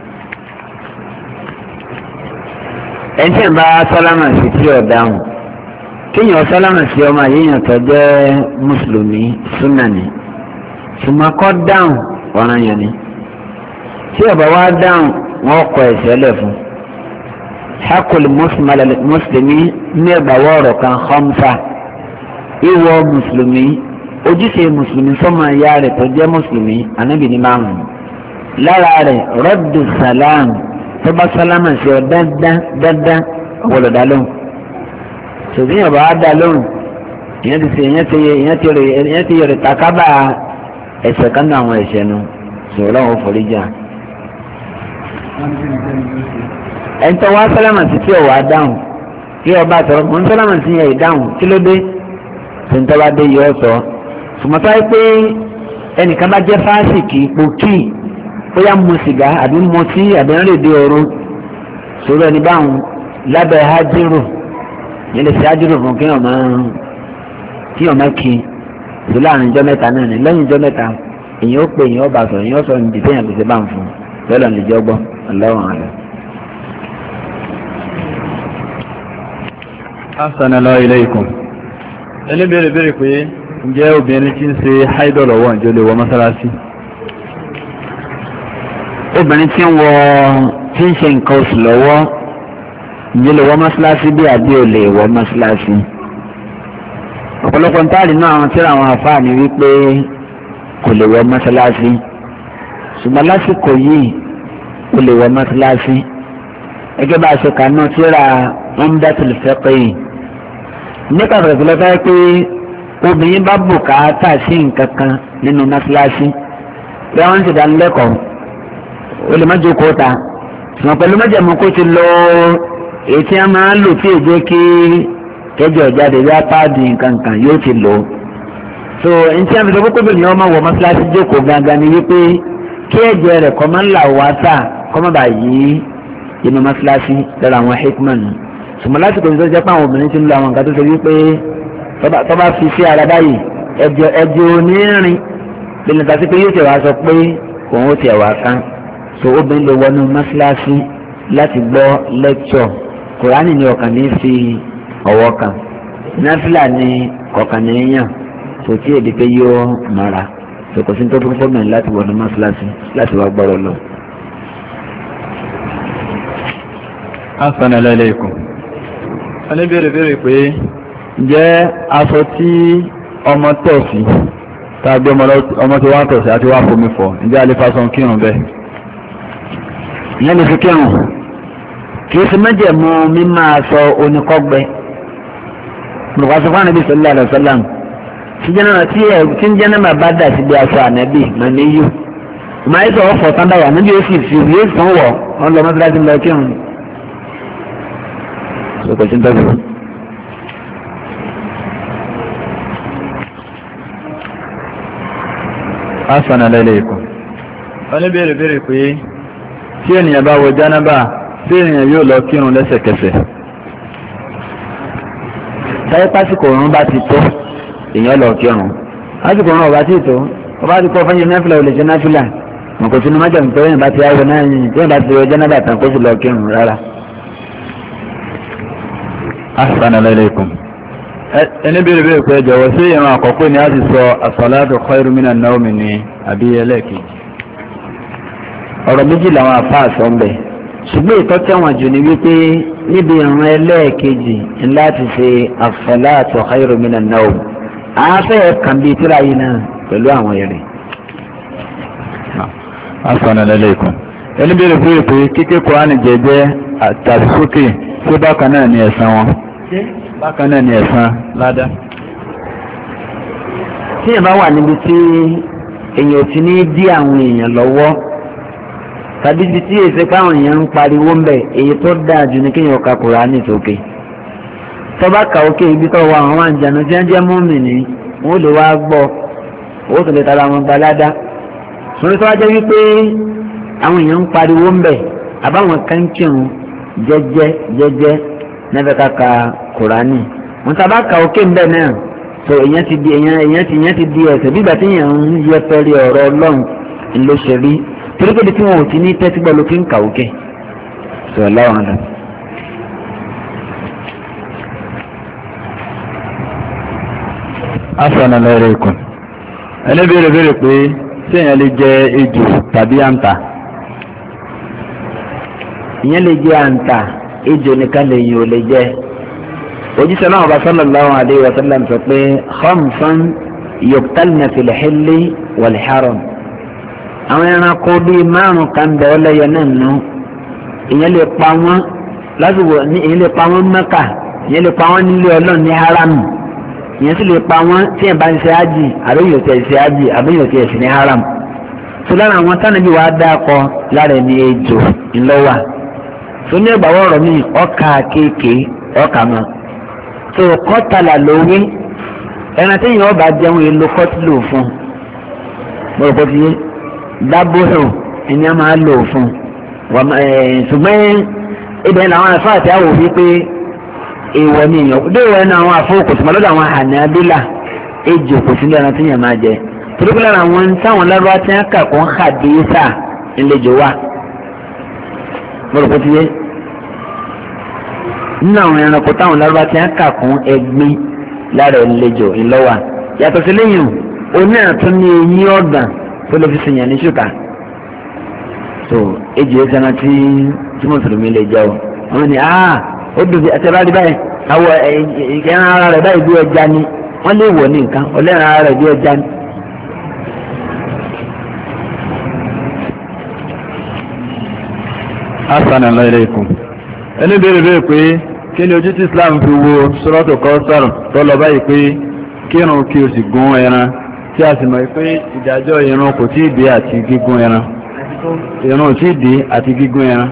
Speaker 2: ẹni tí ń bá sálámà sí tí ó dáhùn kíyàn sálámà sí ọmọ àyèyàn tó jẹ́ mùsùlùmí súnà ni ṣùgbọ́n kọ́ dáhùn ọ̀ràn yẹn ni tí ó bá wá dáhùn wọ́n kọ ẹ̀ṣẹ̀ lẹ̀ fún hakul mùsùlùmí ní ẹgbàwọ́ ọ̀rọ̀ kan khamsa ìwọ mùsùlùmí ojúṣe mùsùlùmí sọ́mọ ìyá rẹ̀ tó jẹ́ mùsùlùmí ànábì ní márùn-ún lára rẹ̀ rọ́dù sàlám tó bá sálámà sí ọ dáadáa dáadáa ọ̀pọ̀lọ̀ dá lóhùn ṣòfin ọ̀bá á dá lóhùn ìyẹn ti ṣe ìyẹn ti ìyẹn ti rè ìyẹn ti rè takábà ẹ̀ṣẹ̀ kan náà àwọn ẹ̀ṣẹ̀ nu sọ̀rọ̀ àwọn foríjà. ẹ̀ńtọ́ wá sálámà sí tí ọ̀wá dáhùn kí ọba àtọ̀rọ̀ mọ̀ ń sálámà sí yẹn ìdáhùn kí ló dé tòǹtọ́ bá dé yọ ọ́ sọ sùmọ́tà yìí pé ẹnìkan bá jẹ́ fásìkì pòkì bóyá mu sìgá àbí mọtí àbí ńlẹ̀dẹ̀ ọ̀rọ̀ sọ̀rọ̀ ẹni báwọn lábẹ́ hájírò yẹn lè ṣe hájírò fún kí ọmọ kí ọmọ kí sọ láàrin ijọ́ mẹ́ta náà ni lẹ́yìn ijọ́ mẹ́ta èyàn ó pè èyàn ó bá sọ èyàn ó sọ ní ìdíjẹ́ yẹn kò sí bá ń fún lọ́lọ́ ní ìjọ gbọ́ ọlọ́run àlọ́.
Speaker 1: Assalamu alaikum. ẹni béèrè béèrè pé ǹjẹ́ obìnrin tí ń ṣe haidọ̀ lọ́wọ́ ǹjẹ́ ó lè wọ mọ́sálásí?
Speaker 2: obìnrin tí ń wọ tí ń ṣe nǹkan oṣù lọ́wọ́ ǹjẹ́ lè wọ mọ́sálásí bí àbí ò lè wọ mọ́sálásí? ọ̀pọ̀lọpọ̀ ń táàrí náà àwọn tíra àwọn àfáà ní wípé kò lè wọ mọ́sálásí ṣùgbọ́n lásìkò yìí ó lè wọ mọ́sálásí gẹ́gẹ́ bá a ṣe kà náà tíra Umdatul Fiqh yìí nípa pẹ̀lú lọ́tà pé obìnrin bá bùkátà sí nǹkan kan nínú mọ́sálásí bí wọ́n ti dánilẹ́kọ̀ọ́ ó lè má jókòó ta ṣùgbọ́n pẹ̀lú májèmú kó ti lọ èyí tí a máa ń lò tí èdè kí kẹjọ jáde bí apáàdì nǹkankan yóò ti lò. so n tí a fi sọ pé kóbìnrin ọmọ wọ mọ́sálásí jókòó gangan ni wípé kí ẹ̀jẹ̀ rẹ̀ kọ́ máa ń là wá sà kọ́ máa bà yí inú mọ́sálásí lára àwọn hikman. ṣùgbọ́n lásìkò tó jẹ́ pé àwọn obìnrin ti ń lo àwọn nǹkan tó ṣe wípé tó bá fi sí ara báyìí ẹ̀jẹ̀ ẹ̀jẹ̀ onírin lè nípa sí pé yóò tẹ̀ wá sọ pé òun ó tẹ̀ wá kán. so obìnrin lè wọnú mọ́sálásí láti gbọ́ lẹ́kṣọ̀ kùránì ni ọ̀kan ní fi ọwọ́ kan náfìlà ni ọ̀kan ní yàn tó tí èdè pé yóò mara tó kò sí tó fún fọ́mìn láti wọnú mọ́sálásí láti wá gbọ́rọ̀ lọ.
Speaker 1: Assalamu alaikum. ẹni béèrè béèrè pé ǹjẹ́ aṣọ tí ọmọ tọ̀ sí tàbí ọmọ tí wá tọ̀ sí àti wá fomi fọ̀ ǹjẹ́ a lè fa aṣọ kírun bẹ́ẹ̀?
Speaker 2: ìyẹn lè fi kírun kì í ṣe májẹ̀mú mímọ́ aṣọ oníkọ́gbẹ́ olùkọ́sọ fún Ànábì sallallahu alaihi wasallam tí ń jẹ́ náà bá dà síbi aṣọ Ànábì mà níyù mà á sọ ọ̀fọ̀ sáńdáwà níbi ó sì fi ìwé fún wọ̀ ọ́n lọ mọ́tíláṣí lọ kírun.
Speaker 1: Assalamu alaikum. wọ́n ní béèrè béèrè pé tí ènìyàn bá wọ jánábà tí ènìyàn yóò lọ kírun lẹ́sẹ̀kẹsẹ̀.
Speaker 2: táyé pásìkò òun bá ti tó èèyàn lọ kírun pásìkò òun ọba tí tó ọba ti kọ́ fẹ́yìn náfìlà ò lè ṣe náfìlà wọn kò sínú májàmú tó yẹn bá ti ayọ̀ náà yìí tó yẹn bá ti wọ jánábà tán kó sì lọ kírun rárá.
Speaker 1: Assalamu alaikum. ẹni béèrè béèrè pé jọ̀wọ́ sí ìran àkọ́kọ́ ni a ti sọ as-salatu khairu minan nawmi ni àbí ẹlẹ́ẹ̀kejì.
Speaker 2: ọ̀rọ̀ méjì làwọn àfáà sọ ń bẹ̀ ṣùgbọ́n ìtọ́ tẹ̀wọ̀n jù ní wípé níbi ìran ẹlẹ́ẹ̀kejì ńlá ti ṣe as-salatu khairu minan nawm àáfẹ́ kàn bíi tíra yìí náà pẹ̀lú àwọn èrè.
Speaker 1: Assalamu alaikum. ẹni béèrè béèrè pé kíké Kùránì jẹ́jẹ́ tàbí sókè tí bákan náà ni ẹ̀san wọn bákan náà ni ẹ̀san ládá.
Speaker 2: tí èèyàn bá wà níbi tí èèyàn ò ti ní dí àwọn èèyàn lọ́wọ́ tàbí ibi tí èsì káwọn èèyàn ń pariwo ń bẹ̀ èyí tó dáa jù ní kéèyàn ka Kùránì sókè tó bá kà ókè ibi tó wà àwọn àǹjànú tí wọ́n jẹ́ mùmínì wọ́n lè wá gbọ́ owó tó lè tara wọn gba ládá sórí tó wá jẹ́ wípé àwọn èèyàn ń pariwo ń bẹ̀ àbáwọn kankirun jẹ́jẹ́ jẹ́jẹ́ nẹ́fẹ̀ ká ka Kùránì wọn sábà kà ókè ń bẹ̀ náà so èèyàn ti di èèyàn èèyàn ti èèyàn ti di ẹsẹ̀ bí ìgbà tí èèyàn ń yẹ pẹ́ẹ́rì ọ̀rọ̀ Ọlọ́run ńlọ ṣe rí torí pé tí wọn ò ti ní tẹ́tí gbọ́ ló fi ń kà ókè sọ láwọn àdá.
Speaker 1: Assalamu alaikum. ẹni béèrè béèrè pé tí èèyàn lè jẹ ejò tàbí àǹtà.
Speaker 2: ìyẹn lè jẹ àǹtà ejò nìkan lèyìn ò lè jẹ òjíṣẹ́ náà bá sallallahu alaihi wa sallam sọ pé khamsan yuqtalna fil hilli wal haram àwọn ẹranko bíi márùn kan bẹ̀ ọ́ lẹ́yẹ náà nù ìyẹn lè pa wọ́n lásìkò ìyẹn lè pa wọ́n Mẹ́kà ìyẹn lè pa wọ́n nílé Ọlọ́run ní haramu ìyẹn sì lè pa wọ́n tí ẹ̀ bá ń ṣe ájì àbẹ́yìn òtí ẹ̀ ṣe ájì àbẹ́yìn òtí ẹ̀ sì ní haramu tó lára àwọn tánàbí wàá dákọ lára ẹni ejò ńlọ́wà tó ní ẹgbàá wọ̀rọ̀ mi ọkà kéèké ọkà mọ́ tó kọ́tàlà lówé ẹran tí èèyàn ọba jẹun èlò kọ́tìlò fún mo rò pé ti yé dábòhò ẹni a máa lò fún ṣùgbọ́n ibẹ̀ làwọn afáàtì àwò wípé èèwọ̀ ni èèyàn déèwọ̀ ẹnu àwọn àfọwọ́kọ̀ tìmọ̀ lọ́dọ̀ àwọn Hànábílà ejò kò sí lẹ́ran tí èèyàn máa jẹ torí pé lára àwọn táwọn lárúbá tí wọ́n kà kó ń hadisa ńlẹ́jọ wà mo rò pé ti yé nínú àwọn ẹranko táwọn lárúbá tí wọ́n kà kó ẹgbin lára ńlẹ́jọ ńlọ́wà yàtọ̀ sí lẹ́yìn oní àtún ní eyín ọ̀gàn tó lè fi sèyàn ní ṣùkà so ejò ẹsẹ̀ tí tí mùsùlùmí lè jẹ́ o wọ́n ní aa ó dùn bí ẹsẹ̀ bá rí báyìí àwọ̀ ẹran ara rẹ̀ báyìí bí ẹja ni wọ́n lè wọ̀ ní nǹkan ọlẹ́ran ara rẹ̀ bí ẹja ni.
Speaker 1: Assalamu alaikum. ẹni béèrè béèrè pé kí ni ojú tí Islam fi wo Suratul Kawthar tó lọ báyìí pé kírun kí o sì gún ẹran tí a sì mọ̀ pé ìdájọ́ irun kò tí ì dé àti gígún ẹran irun ò tí ì dé àti gígún ẹran.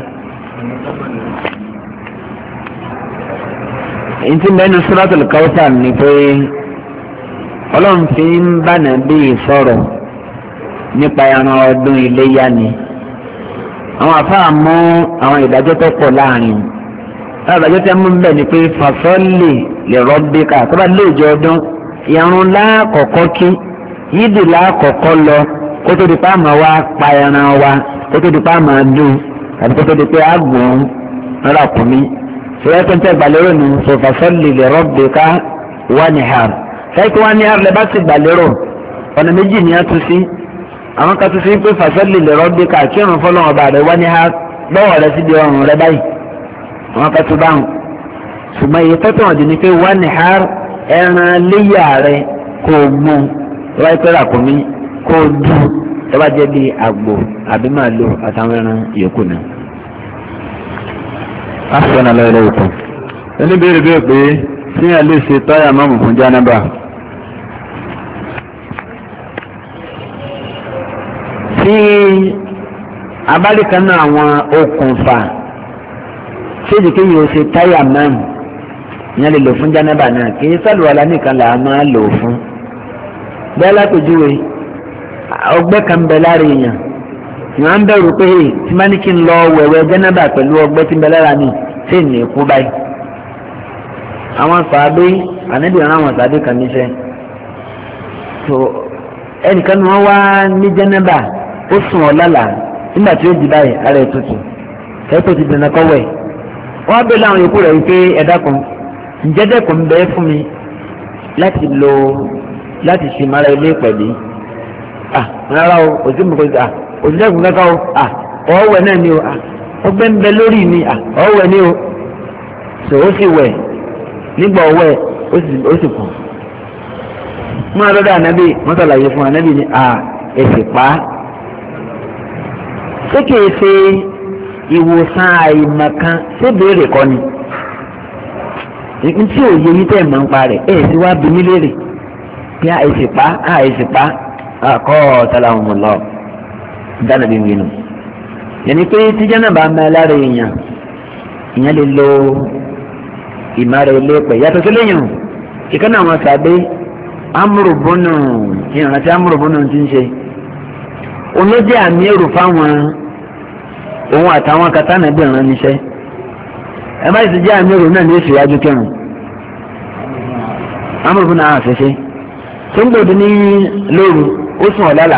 Speaker 2: èyí tí mẹ́nu Suratul Kawthar ni pé Ọlọ́run fi ń bá Nàbí sọ̀rọ̀ nípa ẹran ọdún iléyá ni àwọn àfáà mú àwọn ìdájọ́ tó pọ̀ láàrin àwọn ìdájọ́ tẹ́ mú bẹ́ẹ̀ ni pé fasalli li rabbika tó bá lóòjọ́ ọdún ìrun láàkọ́kọ́ kí yídì láàkọ́kọ́ lọ kó tó di pé àmọ́ wa pa ẹran wa kó tó di pé àmọ́ dùn tàbí kó tó di pé àgbọ̀n rà kùn mí. sọ́yẹ́ tó ń tẹ́ gbàlérò nù sọ fasalli li rabbika wanhar. sẹ́yìn tó wanhar lẹ́ bá ti gbàlérò ọ̀nà méjì ni a tún sí. àwọn kan tún sí pé fasalli li rabbika kírun fọlọ́n ọba rẹ̀ wanhar lọ́wọ́ rẹ̀ síbi ọrùn rẹ̀ báyìí. àwọn kan tún báwọn. ṣùgbọ́n èyí tó tẹ̀ wọ́n di ni pé wanhar ẹran léyà rẹ kó o mú tó bá pẹ́ ràkúnmí kó o dú tó bá jẹ́ bí àgbò àbí màálù àtàwọn ẹran yòókù náà.
Speaker 1: asọ́nà lọ́yẹ̀lẹ́ òkun ẹni béèrè béèrè pé tí a lè ṣe táyà mọ́mù fún jánábà.
Speaker 2: tí abáríkan náà àwọn okùnfà tí èdèkéyìí ó ṣe táyà mọ́mù ìyẹn lè lò fún jánábà náà kì í sàlùwàlá nìkan là á máa lò fún. bẹ́ẹ̀ lápèjúwe ọgbẹ́ kan bẹ lára èèyàn ìwọ̀n ń bẹ̀rù pé tí má ní kí n lọ wẹ̀wẹ̀ jánábà pẹ̀lú ọgbẹ́ tí ń bẹ lára mi tí ì ní kú báyìí. àwọn sàábé ànábì rán àwọn sàábé kan níṣẹ́ tó ẹnìkan ni wọ́n wá ní jánábà ó sùn ọ́ lálàá nígbà tí ó di báyìí ara ẹ̀ tutù kẹ́kọ̀ọ́ ti dènà kọ́wẹ́ wọ́n á bẹ̀ láwọn yòókù rẹ̀ wípé ẹ̀dá kan ǹjẹ́ dẹ́kun bẹ́ẹ̀ fún mi láti lo láti ṣe mara ilé pẹ̀lú ah rárá o òsì mi kò sí ah òsì dẹ́kun kankan o ah ọ̀wẹ̀ náà ni o ah ọgbẹ́ ń bẹ lórí mi ah ọ̀wẹ̀ ni o so ó sì wẹ̀ nígbà ọ̀wẹ̀ ó sì kù mú àdọ́dọ́ ànábì wọ́n sàlàyé fún ànábì ní ah èsì pa á ṣé kìí ṣe ìwòsàn àìmọ̀kan ṣé béèrè kọ́ ni ntí òye yìí tẹ̀ mọ́ ń parẹ́ ẹ̀ sì wá bí mi léèrè bí a èsì pa a èsì pa kọ́ ọ̀tàlàhùn lọ dáná bí wínú. yẹnni pé tíjà náà bá mẹ́ lára èèyàn ìyẹn lè lo ìmọ̀ràn ilé pẹ̀ yàtọ̀ sí lẹ́yìn ìkànnì àwọn sàbẹ̀ amúrùbọ́nù ìrántí amúrùbọ́nù ti ń ṣe olójẹ́ àmì èrò fáwọn òun àtàwọn katánà bí ìran níṣẹ́ ẹ má ti jẹ́ àmì èrò náà ní ìṣèwájú kẹrùn amúrùbọ́nù náà àfẹ́fẹ́ tó ń gbòdì ní lóru ó sùn ọ̀lálà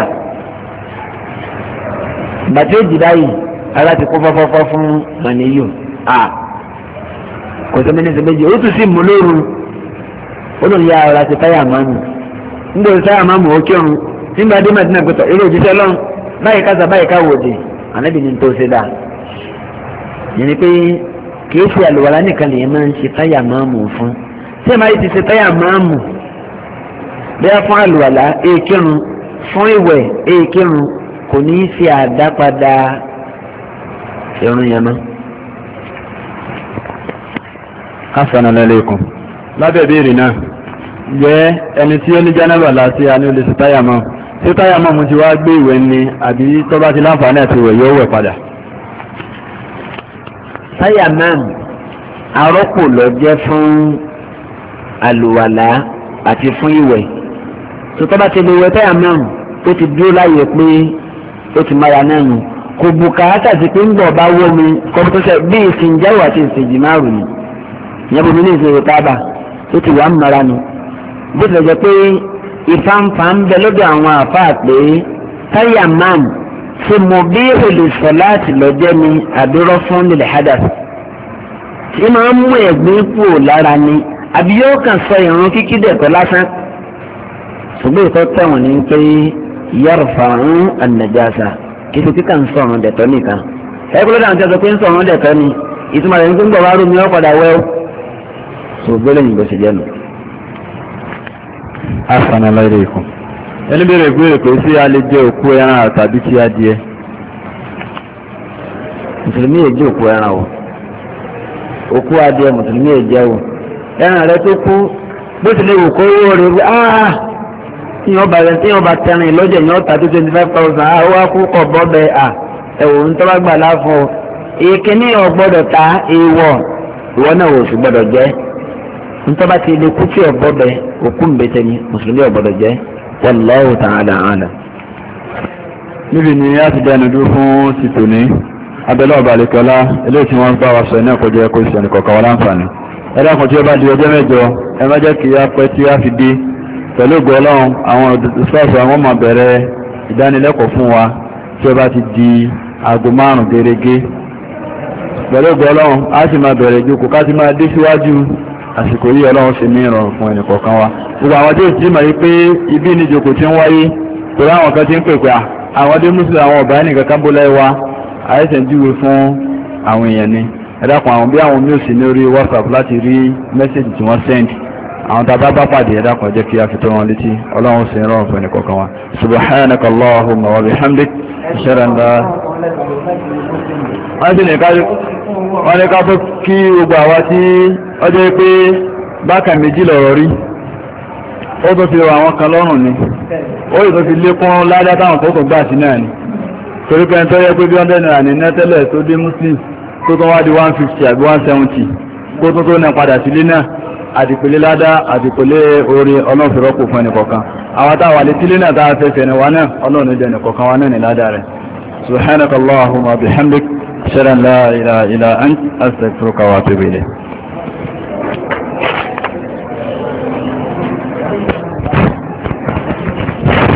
Speaker 2: bàtí ó jì báyìí ara ti kó fọ́fọ́fọ́ fún mọ̀nìyù à kò tó mínísì méjì ó tún sí mú lóru ó lòun ya ara ti táyà máàmù ń gbòdì táyà máàmù ó kírun nígbà dé mẹ́tìnà pẹ̀tọ̀ eré òjíṣẹ́ lọ́n báyìí kásá báyìí káwòdì ànábì ní tó ṣe dà yẹn ni pé kìí ṣe àlùwàlá nìkan lèyẹn máa ń ṣe táyà máàmù fún tí ẹ máa ti ṣe táyà máàmù bẹ́ẹ̀ fún àlùwàlá èèkírun fún ìwẹ̀ èèkírun kò ní í ṣe àdápadà irun yẹn mọ́.
Speaker 1: Assalamu alaikum lábẹ́ ìbéèrè náà jẹ́ ẹni tí ó ní jánábà láti àní olè sí táyà mọ́ tí táyà mọ́ mo ti wá gbé ìwẹ̀ ni àbí tó bá ti láǹfààní àti ìwẹ̀ yóò wẹ̀ padà.
Speaker 2: táyà náà arọ́pò lọ jẹ́ fún àlùwàlá àti fún ìwẹ̀ tó tó bá ti lè wẹ̀ táyà náà ó ti dúró láyè pé ó ti mára náà nù kò bùkátà sí pé ń gbọ̀ bá wọ́ mi kọ́mpútọ́sẹ̀ bí ìsìnjáwò àti ìsìnjì márùn-ún ìyẹn bomi ní ìsìnjì tábà ó ti wà ń mara nù bó tilẹ̀ jẹ́ pé ìfàǹfà ń bẹ lọ́dọ̀ àwọn àfáà pé táyà máàm ṣe mo bí olè sọ láti lọ́jẹ́ ni àdúrọ́ fún nílẹ̀ hadas tí máa ń mú ẹ̀gbin kúrò lára ni àbí yóò kàn sọ ìrun kíkí dẹ̀kọ́ lásán ṣùgbọ́n ìtọ́ tẹ̀wọ̀n ní pé yarfa'u an-najasa kí ló kíkà ń sọ̀rọ̀ dẹ̀tọ́ nìkan ẹ̀kọ́ lọ́dọ̀ àwọn tí a sọ pé ń sọ̀rọ̀ dẹ̀tọ́ ni ìtumọ̀ rẹ̀ ń gbọ́ wá rú mi ọ́ padà wẹ́ ọ́ ṣùgbọ́n lẹ́yìn bó ṣe jẹ́ nù.
Speaker 1: Assalamu alaikum ẹni bèrè ìgbèrè pé sí a lè jẹ òkú ẹran tàbí tí adìẹ.
Speaker 2: mùsùlùmí yẹ jẹ òkú ẹran o òkú adìẹ mùsùlùmí yẹ jẹ o ẹran rẹ tó kú bó ti lè wò kó owó rẹ wí áá tíyàn bá tíyàn bá tẹrin lọ́jọ́ yẹn ọ̀tà tó twenty five thousand á wá kú kọ̀ bọ́ bẹ́ẹ̀ à ẹ̀wò ń tọ́ bá gbà láàfọ̀ ìkíní ọ̀gbọ́dọ̀ ta èèwọ̀ ìwọ náà ò sì gbọ́dọ̀ jẹ́ ntọ́ba ti lè kú tí ọ̀bọ bẹ òkú mbẹ́tẹ́ ni mùsùlùmí ọ̀gbọ́dọ̀ jẹ́ wallahu ta'ala a'lam.
Speaker 1: níbi ni a ti dẹnu dúró fún títò ní abẹ́lẹ́ ọba àlekọ́lá eléyìí tí wọ́n bá wa sọ iná kọjá ẹ̀kọ́ ìsọ̀nì kọ̀ọ̀kan wọn láǹfààní. ẹ dákun tí ó bá di ọjọ́ mẹ́jọ ẹ má jẹ́ kí á pẹ́ tí á fi dé pẹ̀lú ògo Ọlọ́run àwọn ìsọ́ọ̀sọ̀ àwọn ọmọ bẹ̀rẹ̀ ìdánilẹ́kọ̀ọ́ fún wa tí ó bá ti di aago márùn-ún gẹ́gẹ́ pẹ̀lú ògo Ọlọ́run á sì máa bẹ̀rẹ̀ ìjókòó ká sì máa dé síwájú àsìkò yìí Ọlọ́run ṣe ní ìrọ̀rùn fún ẹnì kọ̀ọ̀kan wa gbogbo àwọn tí ó ti mọ̀ yí pé ibi ní ìjókòó ti ń wáyé torí àwọn kan ti ń pèpè àwọn dé mùsùlùmí àwọn ọ̀bá ẹnìkan kan bó lẹ́wà àìsàn júwe fún àwọn èèyàn ni ẹ dákun àwọn bí àwọn mí ò sí ní orí WhatsApp láti rí mẹ́sẹ̀jì tí wọ́n send àwọn tàbá bá pàdé ẹ̀dá kan jẹ́ kí a fi tó wọn létí ọlọ́run sì ń rọrùn fún ẹnìkọ̀ọ̀kan wa subhanaka allahumma wa bihamdik ashhadu an la wọ́n ní ká tó kí gbogbo àwa tí ó jẹ́ pé bákan méjì lọ̀rọ̀ rí ó tó fi rọ àwọn kan lọ́rùn ni ó yìí tó fi lékún ládá táwọn tó tó gbà sí náà ni torí pé tó yẹ pé bí hundred naira ní nẹ́tẹ́lẹ̀ tó dé muslim tó tó wá di one fifty àbí one seventy kó tó tó náà padà sílé náà àdìpẹ̀lẹ̀ ládá àdìpẹ̀lẹ̀ orí ọlọ́run fi rọ́pò fún ẹnìkọ̀ọ̀kan àwọn táwà lè tílé náà táà fẹ́ fẹ̀rẹ̀ wa náà ọlọ́run jẹ́ ẹnìkọ̀ọ̀kan wa náà ní ládá rẹ̀ subhanakallahumma bihamdik ashhadu an la ilaha illa anta astaghfiruka wa atubu ilayk